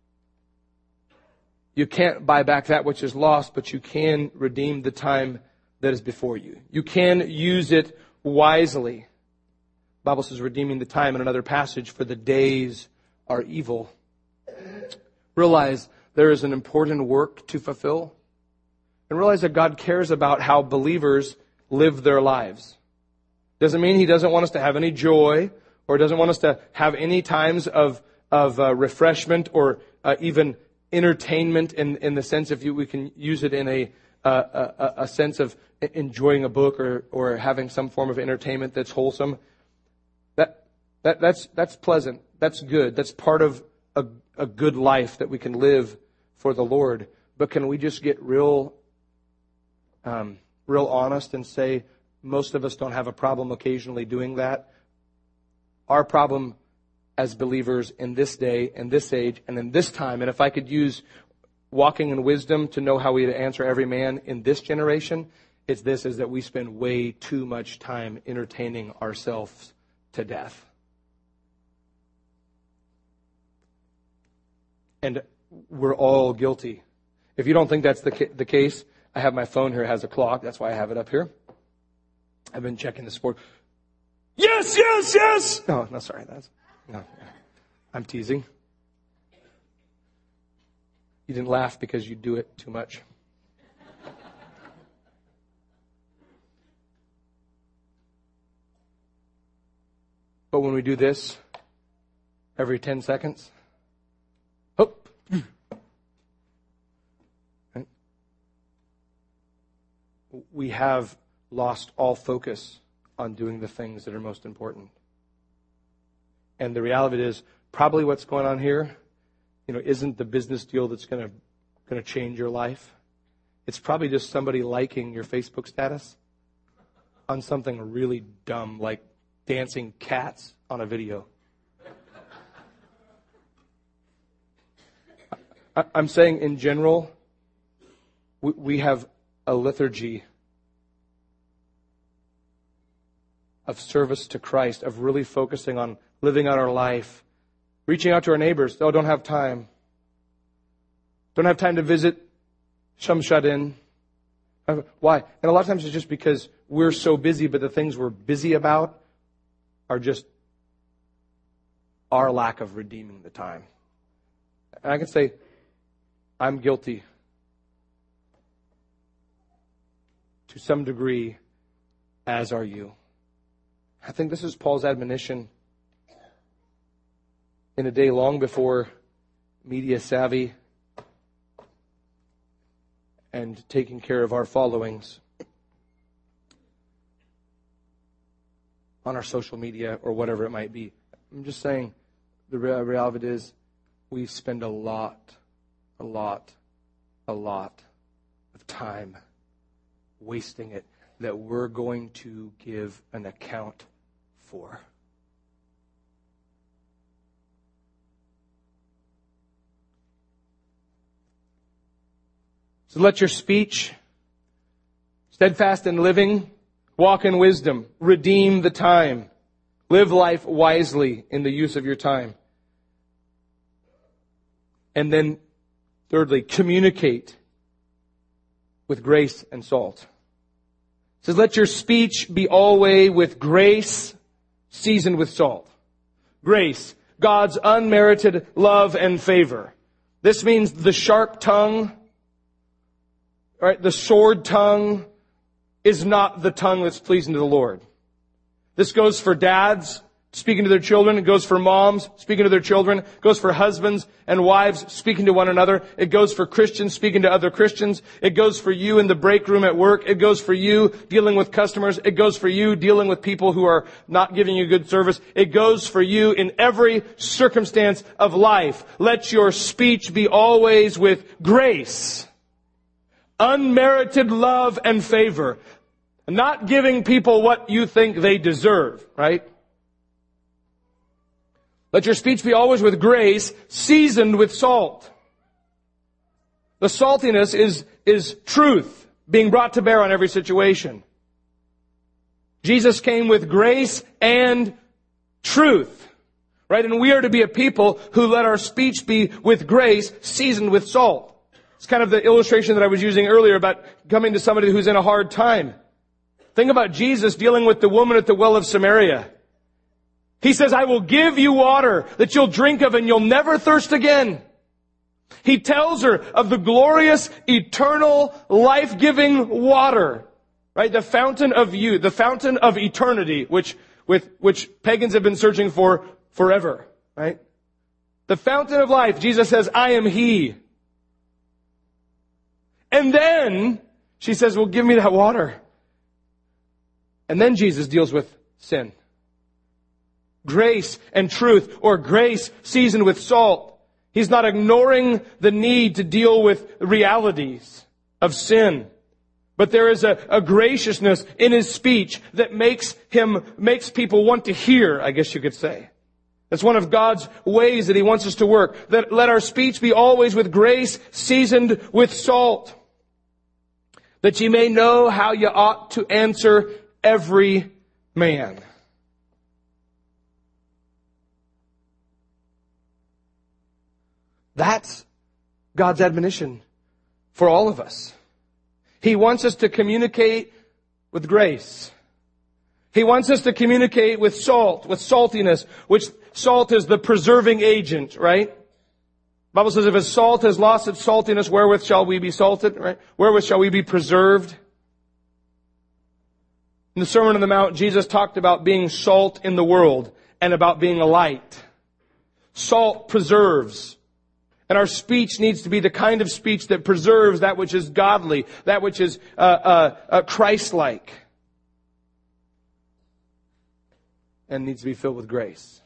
you can't buy back that which is lost, but you can redeem the time that is before you. You can use it wisely. The Bible says redeeming the time in another passage, for the days are evil. Realize there is an important work to fulfill. And realize that God cares about how believers live their lives. Doesn't mean He doesn't want us to have any joy, or doesn't want us to have any times of of uh, refreshment, or uh, even entertainment in in the sense, if you, we can use it in a uh, a, a sense of enjoying a book, or or having some form of entertainment that's wholesome. That that that's that's pleasant. That's good. That's part of a, a good life that we can live for the Lord. But can we just get real, um, real honest and say most of us don't have a problem occasionally doing that? Our problem as believers in this day, in this age, and in this time, and if I could use walking in wisdom to know how we answer every man in this generation, it's this, is that we spend way too much time entertaining ourselves to death. And we're all guilty. If you don't think that's the ca- the case, I have my phone here. It has a clock. That's why I have it up here. I've been checking the sport. Yes, yes, yes. No, no, sorry. That's no. I'm teasing. You didn't laugh because you do it too much. But when we do this every ten seconds, hope. Right? We have lost all focus on doing the things that are most important. And the reality is, probably what's going on here, you know, isn't the business deal that's going to going to change your life. It's probably just somebody liking your Facebook status on something really dumb, like dancing cats on a video. I'm saying in general, we have a liturgy of service to Christ, of really focusing on living out our life, reaching out to our neighbors. Oh, don't have time. Don't have time to visit. Some shut in. Why? And a lot of times it's just because we're so busy, but the things we're busy about are just our lack of redeeming the time. And I can say, I'm guilty to some degree, as are you. I think this is Paul's admonition in a day long before media savvy and taking care of our followings on our social media or whatever it might be. I'm just saying, the reality of it is, we spend a lot, a lot, a lot of time wasting it that we're going to give an account for. So let your speech, steadfast in living, walk in wisdom, redeem the time, live life wisely in the use of your time. And then, thirdly, communicate with grace and salt. It says, let your speech be always with grace, seasoned with salt. Grace, God's unmerited love and favor. This means the sharp tongue, right, the sword tongue is not the tongue that's pleasing to the Lord. This goes for dads speaking to their children. It goes for moms speaking to their children. It goes for husbands and wives speaking to one another. It goes for Christians speaking to other Christians. It goes for you in the break room at work. It goes for you dealing with customers. It goes for you dealing with people who are not giving you good service. It goes for you in every circumstance of life. Let your speech be always with grace, unmerited love and favor. Not giving people what you think they deserve, right? Let your speech be always with grace, seasoned with salt. The saltiness is, is truth being brought to bear on every situation. Jesus came with grace and truth, right? And we are to be a people who let our speech be with grace, seasoned with salt. It's kind of the illustration that I was using earlier about coming to somebody who's in a hard time. Think about Jesus dealing with the woman at the well of Samaria. He says, I will give you water that you'll drink of and you'll never thirst again. He tells her of the glorious, eternal, life-giving water, right? The fountain of youth, the fountain of eternity, which, with, which pagans have been searching for forever, right? The fountain of life. Jesus says, I am He. And then she says, well, give me that water. And then Jesus deals with sin. Grace and truth, or grace seasoned with salt. He's not ignoring the need to deal with realities of sin. But there is a, a graciousness in His speech that makes Him, makes people want to hear, I guess you could say. That's one of God's ways that He wants us to work. That let our speech be always with grace seasoned with salt. That ye may know how you ought to answer every man. That's God's admonition for all of us. He wants us to communicate with grace. He wants us to communicate with salt, with saltiness, which salt is the preserving agent, right? The Bible says if a salt has lost its saltiness, wherewith shall we be salted, right? Wherewith shall we be preserved? In the Sermon on the Mount, Jesus talked about being salt in the world and about being a light. Salt preserves. And our speech needs to be the kind of speech that preserves that which is godly, that which is uh, uh, uh, Christ-like. And needs to be filled with grace.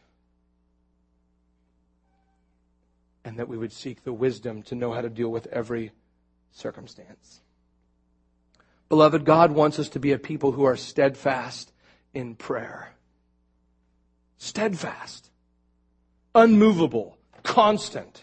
And that we would seek the wisdom to know how to deal with every circumstance. Beloved, God wants us to be a people who are steadfast in prayer. Steadfast. Unmovable. Constant.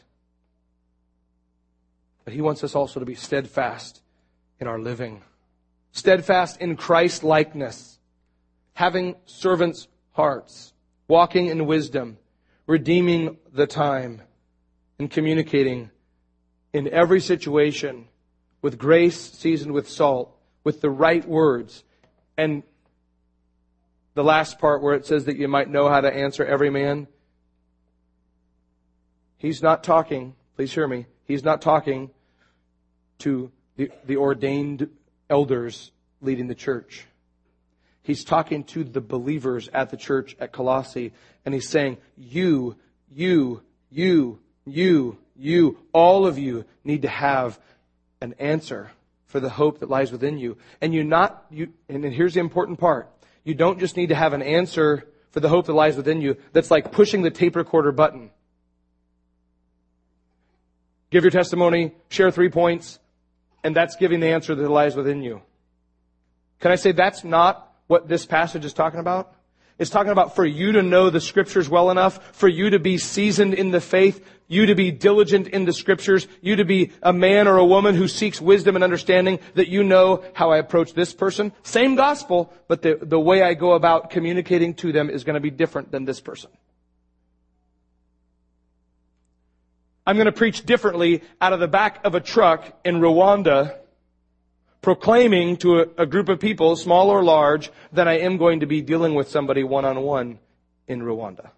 But He wants us also to be steadfast in our living. Steadfast in Christ-likeness. Having servants' hearts. Walking in wisdom. Redeeming the time. And communicating in every situation with grace seasoned with salt. With the right words. And the last part where it says that you might know how to answer every man. He's not talking Please hear me. He's not talking to the, the ordained elders leading the church. He's talking to the believers at the church at Colossae, and he's saying, you, you, you, you, you, all of you need to have an answer for the hope that lies within you. And you not, you, and here's the important part. You don't just need to have an answer for the hope that lies within you that's like pushing the tape recorder button. Give your testimony, share three points, and that's giving the answer that lies within you. Can I say that's not what this passage is talking about? It's talking about for you to know the Scriptures well enough, for you to be seasoned in the faith, you to be diligent in the Scriptures, you to be a man or a woman who seeks wisdom and understanding, that you know how I approach this person. Same gospel, but the, the way I go about communicating to them is going to be different than this person. I'm going to preach differently out of the back of a truck in Rwanda, proclaiming to a, a group of people, small or large, than I am going to be dealing with somebody one-on-one in Rwanda.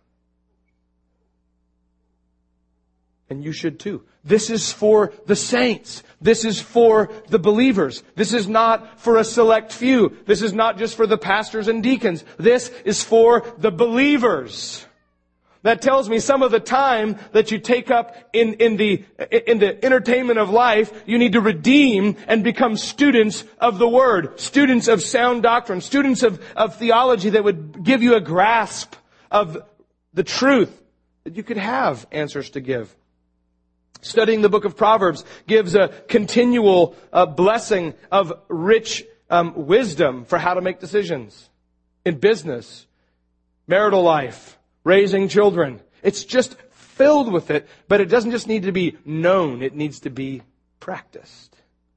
And you should too. This is for the saints. This is for the believers. This is not for a select few. This is not just for the pastors and deacons. This is for the believers. That tells me some of the time that you take up in, in the, in the entertainment of life, you need to redeem and become students of the Word, students of sound doctrine, students of, of theology that would give you a grasp of the truth, that you could have answers to give. Studying the book of Proverbs gives a continual uh, blessing of rich um, wisdom for how to make decisions in business, marital life, raising children. It's just filled with it, but it doesn't just need to be known. It needs to be practiced.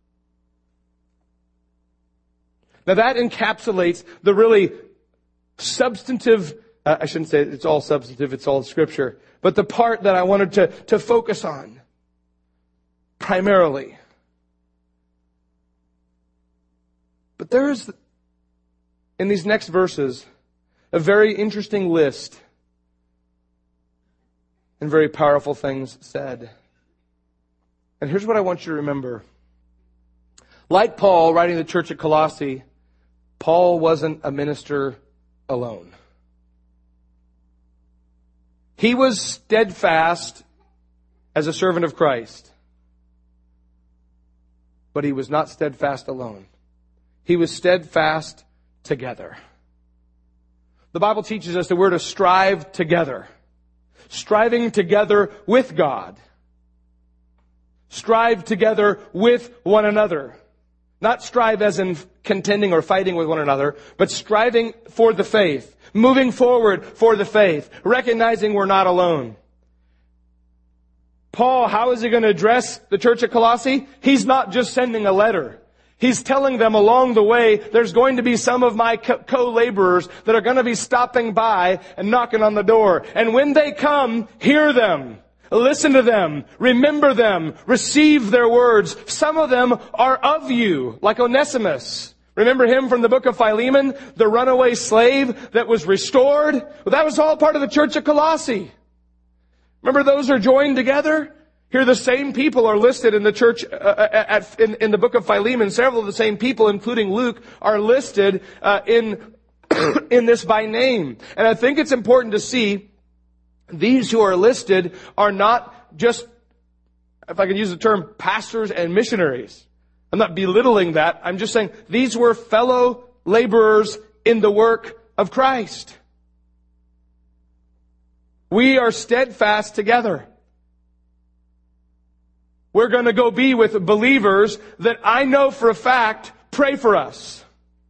Now that encapsulates the really substantive, uh, I shouldn't say it's all substantive, it's all Scripture, but the part that I wanted to, to focus on primarily. But there is, in these next verses, a very interesting list and very powerful things said. And here's what I want you to remember. Like Paul writing to the church at Colossae, Paul wasn't a minister alone. He was steadfast as a servant of Christ. But he was not steadfast alone. He was steadfast together. The Bible teaches us that we're to strive together. Striving together with God. Strive together with one another. Not strive as in contending or fighting with one another, but striving for the faith. Moving forward for the faith. Recognizing we're not alone. Paul, how is he going to address the church at Colossae? He's not just sending a letter. He's telling them along the way, there's going to be some of my co-laborers that are going to be stopping by and knocking on the door. And when they come, hear them. Listen to them. Remember them. Receive their words. Some of them are of you, like Onesimus. Remember him from the book of Philemon, the runaway slave that was restored? Well, that was all part of the church at Colossae. Remember those are joined together? Here the same people are listed in the church, uh, at, in, in the book of Philemon. Several of the same people, including Luke, are listed uh, in, in this by name. And I think it's important to see these who are listed are not just, if I can use the term, pastors and missionaries. I'm not belittling that. I'm just saying these were fellow laborers in the work of Christ. We are steadfast together. We're going to go be with believers that I know for a fact pray for us.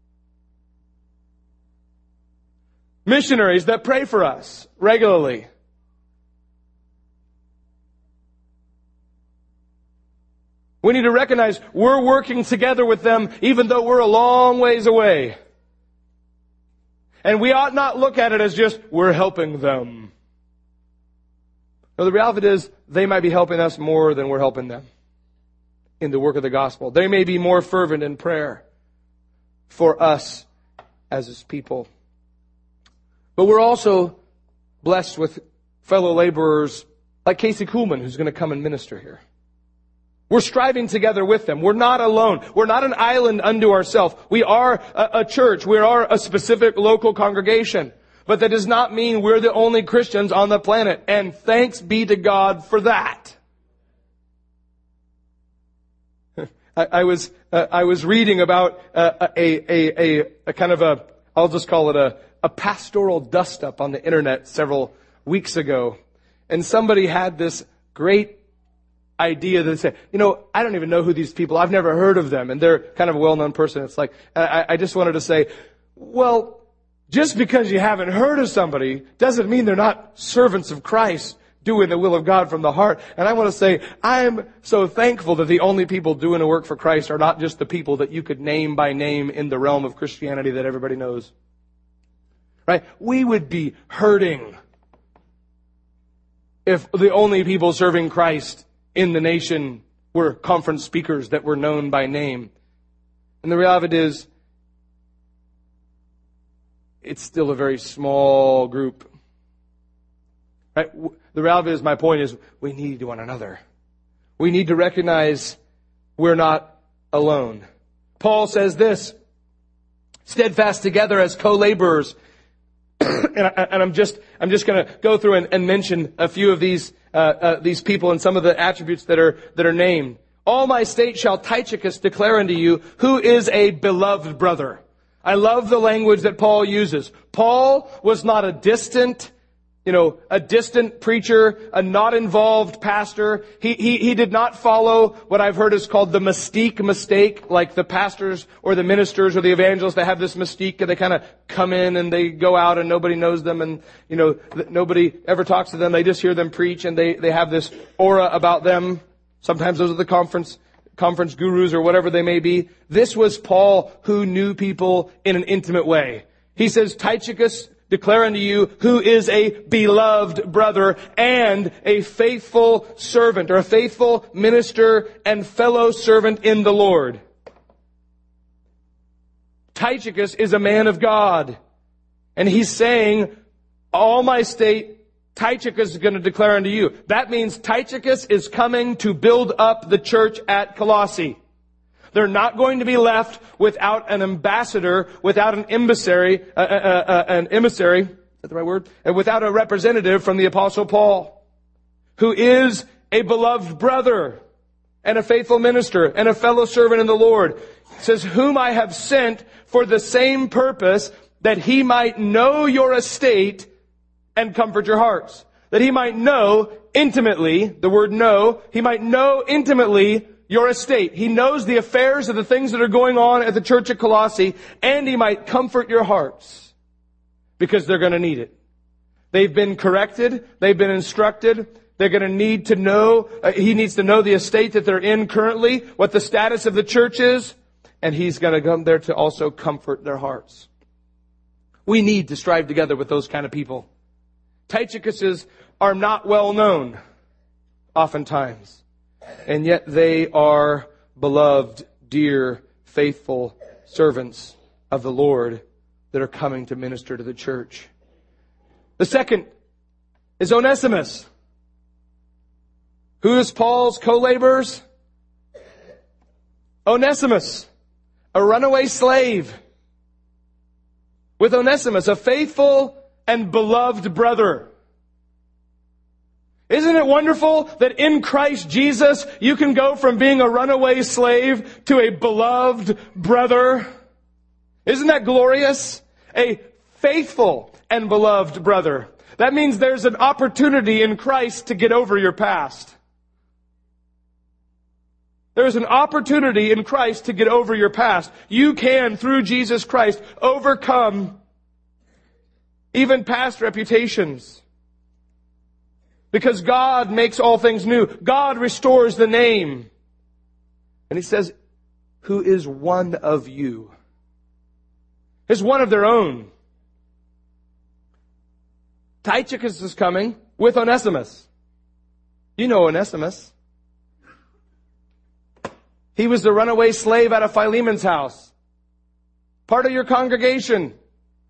Missionaries that pray for us regularly. We need to recognize we're working together with them even though we're a long ways away. And we ought not look at it as just we're helping them. No, the reality is they might be helping us more than we're helping them in the work of the gospel. They may be more fervent in prayer for us as His people. But we're also blessed with fellow laborers Like Casey Kuhlman, who's going to come and minister here. We're striving together with them. We're not alone. We're not an island unto ourselves. We are a, a church. We are a specific local congregation. But that does not mean we're the only Christians on the planet. And thanks be to God for that. I, I was uh, I was reading about uh, a, a, a, a kind of a, I'll just call it a, a pastoral dust-up on the internet several weeks ago. And somebody had this great idea that said, you know, I don't even know who these people, I've never heard of them, and they're kind of a well-known person. It's like, I, I just wanted to say, well, just because you haven't heard of somebody doesn't mean they're not servants of Christ doing the will of God from the heart. And I want to say, I am so thankful that the only people doing the work for Christ are not just the people that you could name by name in the realm of Christianity that everybody knows. Right? We would be hurting if the only people serving Christ in the nation were conference speakers that were known by name. And the reality is, it's still a very small group. Right? The reality is, my point is, we need one another. We need to recognize we're not alone. Paul says this, steadfast together as co-laborers. and, I, and I'm just, I'm just going to go through and, and mention a few of these, uh, uh, these people and some of the attributes that are, that are named. All my state shall Tychicus declare unto you, who is a beloved brother. I love the language that Paul uses. Paul was not a distant, you know, a distant preacher, a not involved pastor. He, he, he did not follow what I've heard is called the mystique mistake, like the pastors or the ministers or the evangelists that have this mystique and they kind of come in and they go out and nobody knows them and, you know, nobody ever talks to them. They just hear them preach and they, they have this aura about them. Sometimes those are the conference conference gurus or whatever they may be. This was Paul who knew people in an intimate way. He says, Tychicus declare unto you who is a beloved brother and a faithful servant or a faithful minister and fellow servant in the Lord. Tychicus is a man of God. And he's saying, all my state, Tychicus is going to declare unto you. That means Tychicus is coming to build up the church at Colossae. They're not going to be left without an ambassador, without an emissary, uh, uh, uh, an emissary, is that the right word? And without a representative from the Apostle Paul, who is a beloved brother and a faithful minister and a fellow servant in the Lord. It says, whom I have sent for the same purpose, that he might know your estate and comfort your hearts. That he might know intimately, the word know, he might know intimately your estate. He knows the affairs of the things that are going on at the church at Colossae, and he might comfort your hearts because they're going to need it. They've been corrected. They've been instructed. They're going to need to know, uh, he needs to know the estate that they're in currently, what the status of the church is, and he's going to come there to also comfort their hearts. We need to strive together with those kind of people. Tychicuses are not well known, oftentimes. And yet they are beloved, dear, faithful servants of the Lord that are coming to minister to the church. The second is Onesimus. Who is Paul's co-laborers? Onesimus, a runaway slave. With Onesimus, a faithful and beloved brother. Isn't it wonderful that in Christ Jesus you can go from being a runaway slave to a beloved brother? Isn't that glorious? A faithful and beloved brother. That means there's an opportunity in Christ to get over your past. There's an opportunity in Christ to get over your past. You can, through Jesus Christ, overcome even past reputations. Because God makes all things new. God restores the name. And he says, who is one of you? Is one of their own. Tychicus is coming with Onesimus. You know Onesimus. He was the runaway slave out of Philemon's house. Part of your congregation.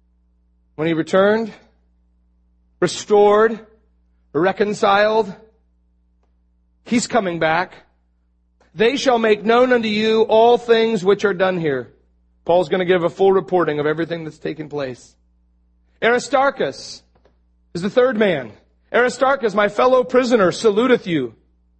When he returned, restored, reconciled, He's coming back. They shall make known unto you all things which are done here. Paul's going to give a full reporting of everything that's taken place. Aristarchus is the third man. Aristarchus, my fellow prisoner, saluteth you.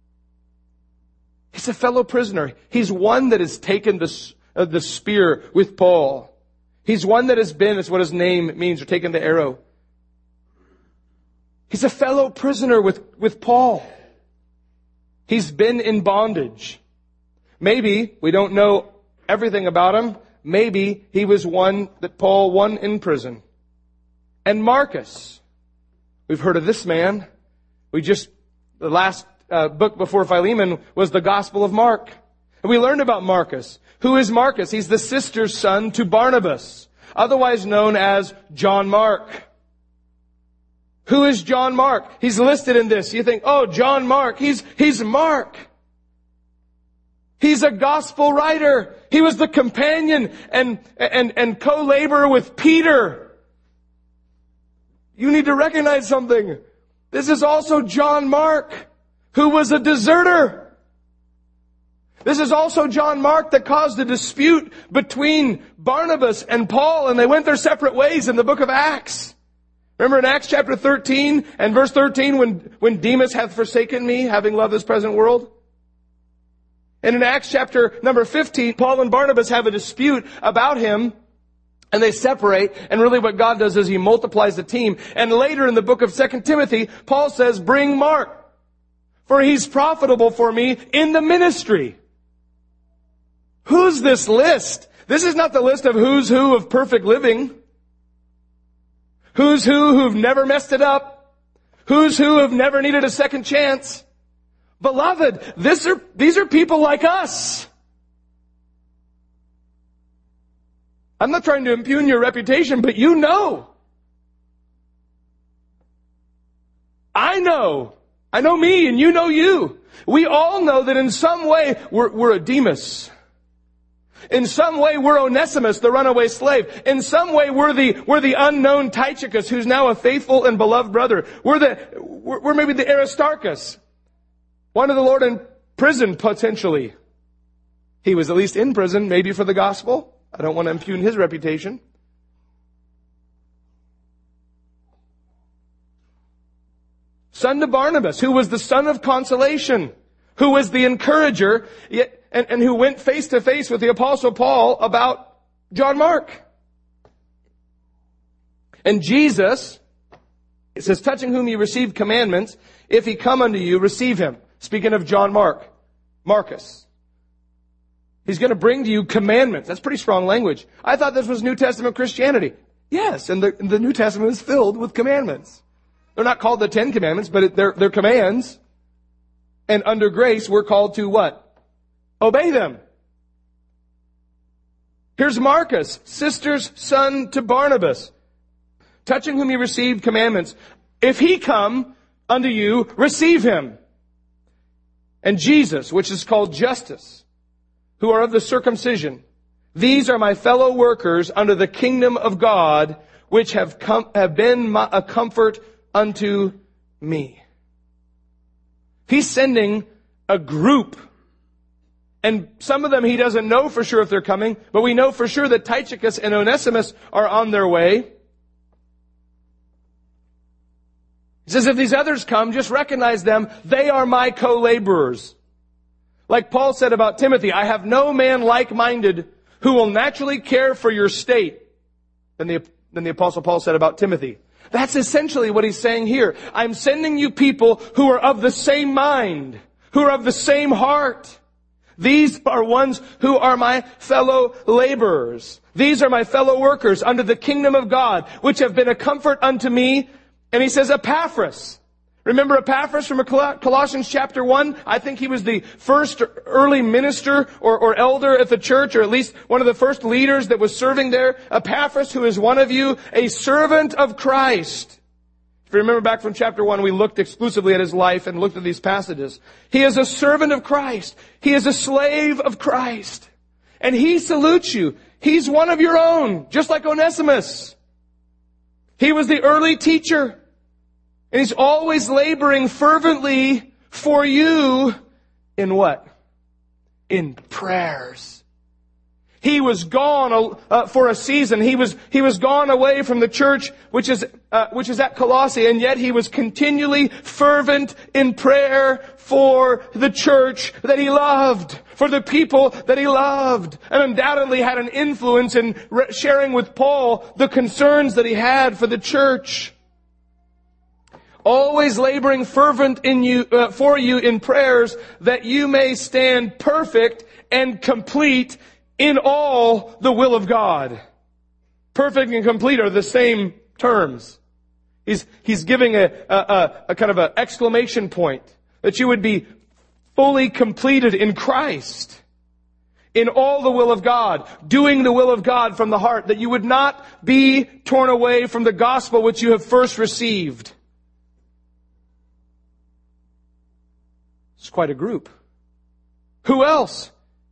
He's a fellow prisoner. He's one that has taken the, uh, the spear with Paul. He's one that has been, that's what his name means, or taken the arrow. He's a fellow prisoner with, with Paul. He's been in bondage. Maybe, we don't know everything about him, maybe he was one that Paul won in prison. And Marcus, we've heard of this man. We just, the last uh, book before Philemon was the Gospel of Mark. And we learned about Marcus. Who is Marcus? He's the sister's son to Barnabas, otherwise known as John Mark. Who is John Mark? He's listed in this. You think, oh, John Mark, he's, he's Mark. He's a gospel writer. He was the companion and, and, and co-laborer with Peter. You need to recognize something. This is also John Mark, who was a deserter. This is also John Mark that caused a dispute between Barnabas and Paul, and they went their separate ways in the book of Acts. Remember in Acts chapter thirteen and verse thirteen when, when Demas hath forsaken me, having loved this present world? And in Acts chapter number fifteen, Paul and Barnabas have a dispute about him, and they separate, and really what God does is He multiplies the team. And later in the book of Second Timothy, Paul says, bring Mark, for he's profitable for me in the ministry. Who's this list? This is not the list of who's who of perfect living. Who's who who've never messed it up. Who's who have never needed a second chance. Beloved, this are, these are people like us. I'm not trying to impugn your reputation, but you know. I know. I know me and you know you. We all know that in some way we're, we're a Demas. In some way we're Onesimus, the runaway slave. In some way we're the, we're the unknown Tychicus, who's now a faithful and beloved brother. We're the, we're, we're maybe the Aristarchus. One of the Lord in prison, potentially. He was at least in prison, maybe for the gospel. I don't want to impugn his reputation. Son to Barnabas, who was the son of consolation, who was the encourager, yet, and, and who went face to face with the Apostle Paul about John Mark. And Jesus, it says, touching whom you received commandments, if he come unto you, receive him. Speaking of John Mark, Marcus. He's going to bring to you commandments. That's pretty strong language. I thought this was New Testament Christianity. Yes, and the, the New Testament is filled with commandments. They're not called the Ten Commandments, but they're, they're commands. And under grace, we're called to what? Obey them. Here's Marcus, sister's son to Barnabas, touching whom you received commandments. If he come unto you, receive him. And Jesus, which is called Justus, who are of the circumcision. These are my fellow workers under the kingdom of God, which have come, have been my, a comfort unto me. He's sending a group. And some of them he doesn't know for sure if they're coming, but we know for sure that Tychicus and Onesimus are on their way. He says, if these others come, just recognize them. They are my co-laborers. Like Paul said about Timothy, I have no man like-minded who will naturally care for your state. Than the, than the Apostle Paul said about Timothy. That's essentially what he's saying here. I'm sending you people who are of the same mind, who are of the same heart. These are ones who are my fellow laborers. These are my fellow workers under the kingdom of God, which have been a comfort unto me. And he says Epaphras. Remember Epaphras from Colossians chapter one? I think he was the first early minister or, or elder at the church, or at least one of the first leaders that was serving there. Epaphras, who is one of you, a servant of Christ. If you remember back from chapter one, we looked exclusively at his life and looked at these passages. He is a servant of Christ. He is a slave of Christ. And he salutes you. He's one of your own, just like Onesimus. He was the early teacher. And he's always laboring fervently for you in what? In prayers. He was gone uh, for a season. He was he was gone away from the church, which is uh, which is at Colossae, and yet he was continually fervent in prayer for the church that he loved, for the people that he loved, and undoubtedly had an influence in re- sharing with Paul the concerns that he had for the church. Always laboring fervent in you uh, for you in prayers, that you may stand perfect and complete in all the will of God. Perfect and complete are the same terms. He's, he's giving a, a, a, a kind of an exclamation point, that you would be fully completed in Christ, in all the will of God, doing the will of God from the heart, that you would not be torn away from the gospel which you have first received. It's quite a group. Who else?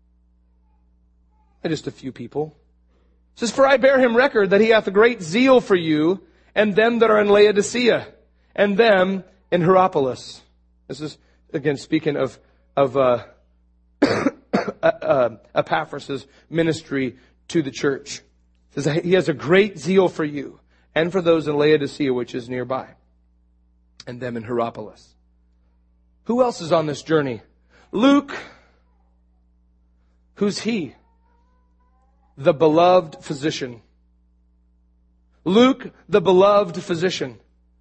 Just a few people. It says, for I bear him record that he hath a great zeal for you, and them that are in Laodicea, and them in Hierapolis. This is, again, speaking of, of uh, uh, Epaphras' ministry to the church. It says, he has a great zeal for you, and for those in Laodicea, which is nearby, and them in Hierapolis. Who else is on this journey? Luke. Who's he? The beloved physician. Luke, the beloved physician.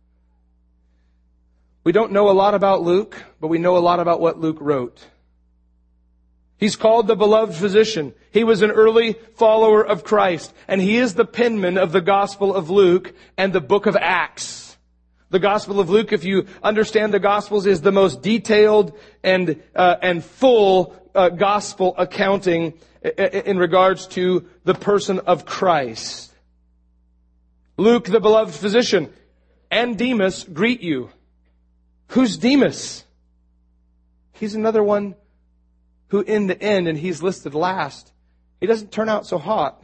We don't know a lot about Luke, but we know a lot about what Luke wrote. He's called the beloved physician. He was an early follower of Christ, and he is the penman of the Gospel of Luke and the book of Acts. The Gospel of Luke, if you understand the Gospels, is the most detailed and uh, and full uh, Gospel accounting in regards to the person of Christ. Luke, the beloved physician, and Demas greet you. Who's Demas? He's another one who in the end, and he's listed last, he doesn't turn out so hot.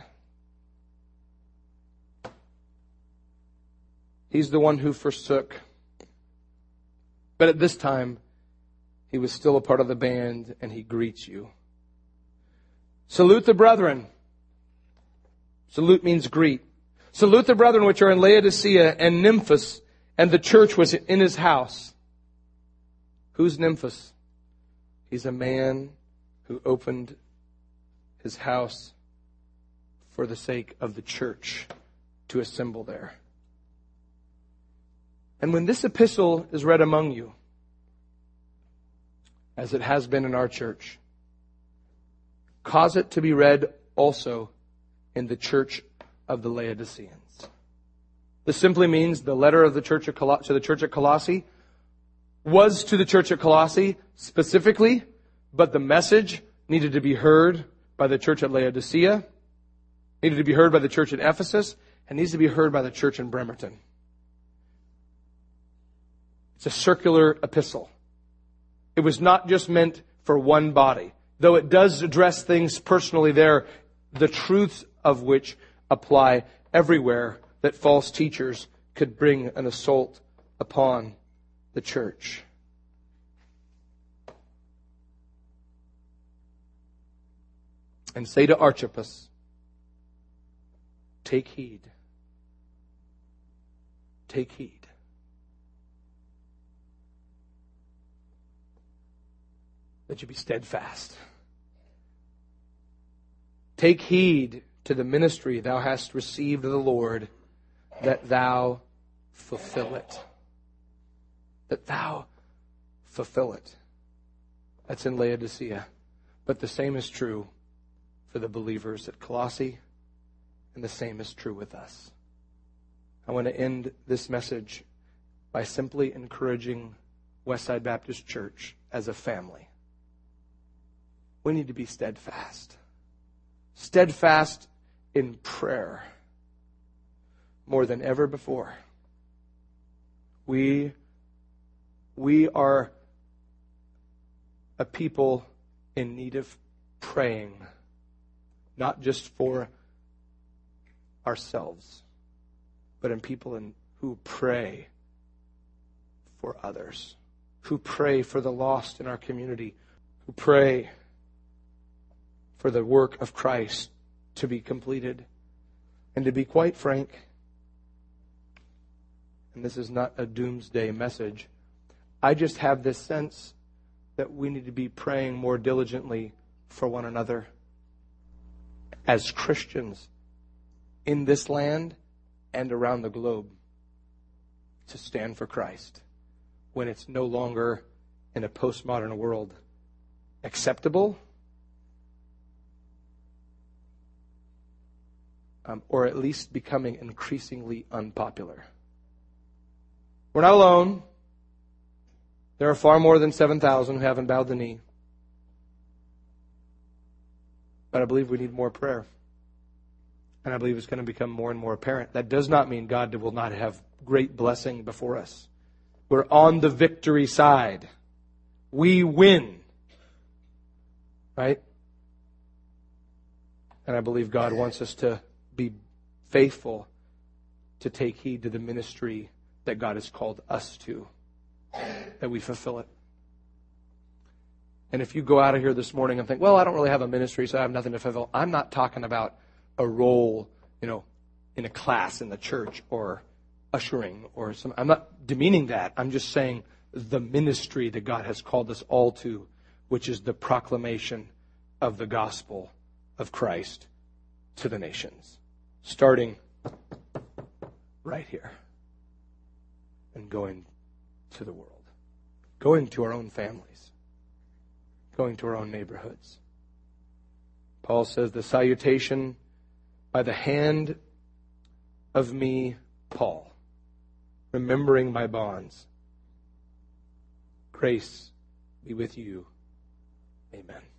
He's the one who forsook. But at this time, he was still a part of the band, and he greets you. Salute the brethren. Salute means greet. Salute the brethren which are in Laodicea and Nymphas, and the church was in his house. Who's Nymphas? He's a man who opened his house for the sake of the church to assemble there. And when this epistle is read among you, as it has been in our church, cause it to be read also in the church of the Laodiceans. This simply means the letter of the church of Col- to the church at Colossae was to the church at Colossae specifically, but the message needed to be heard by the church at Laodicea, needed to be heard by the church at Ephesus, and needs to be heard by the church in Bremerton. It's a circular epistle. It was not just meant for one body, though it does address things personally there, the truths of which apply everywhere that false teachers could bring an assault upon the church. And say to Archippus, take heed. Take heed. That you be steadfast. Take heed to the ministry thou hast received of the Lord, that thou fulfill it. That thou fulfill it. That's in Laodicea. But the same is true for the believers at Colossae, and the same is true with us. I want to end this message by simply encouraging Westside Baptist Church as a family. We need to be steadfast. Steadfast in prayer more than ever before. We, we are a people in need of praying, not just for ourselves, but in people in, who pray for others, who pray for the lost in our community, who pray for the work of Christ to be completed. And to be quite frank, and this is not a doomsday message, I just have this sense that we need to be praying more diligently for one another as Christians in this land and around the globe to stand for Christ when it's no longer in a postmodern world acceptable, um, or at least becoming increasingly unpopular. We're not alone. There are far more than seven thousand who haven't bowed the knee. But I believe we need more prayer. And I believe it's going to become more and more apparent. That does not mean God will not have great blessing before us. We're on the victory side. We win. Right? And I believe God wants us to be faithful to take heed to the ministry that God has called us to, that we fulfill it. And if you go out of here this morning and think, well, I don't really have a ministry, so I have nothing to fulfill. I'm not talking about a role, you know, in a class in the church or ushering or some. I'm not demeaning that. I'm just saying the ministry that God has called us all to, which is the proclamation of the gospel of Christ to the nations, starting right here and going to the world, going to our own families, going to our own neighborhoods. Paul says, the salutation by the hand of me, Paul, remembering my bonds. Grace be with you. Amen.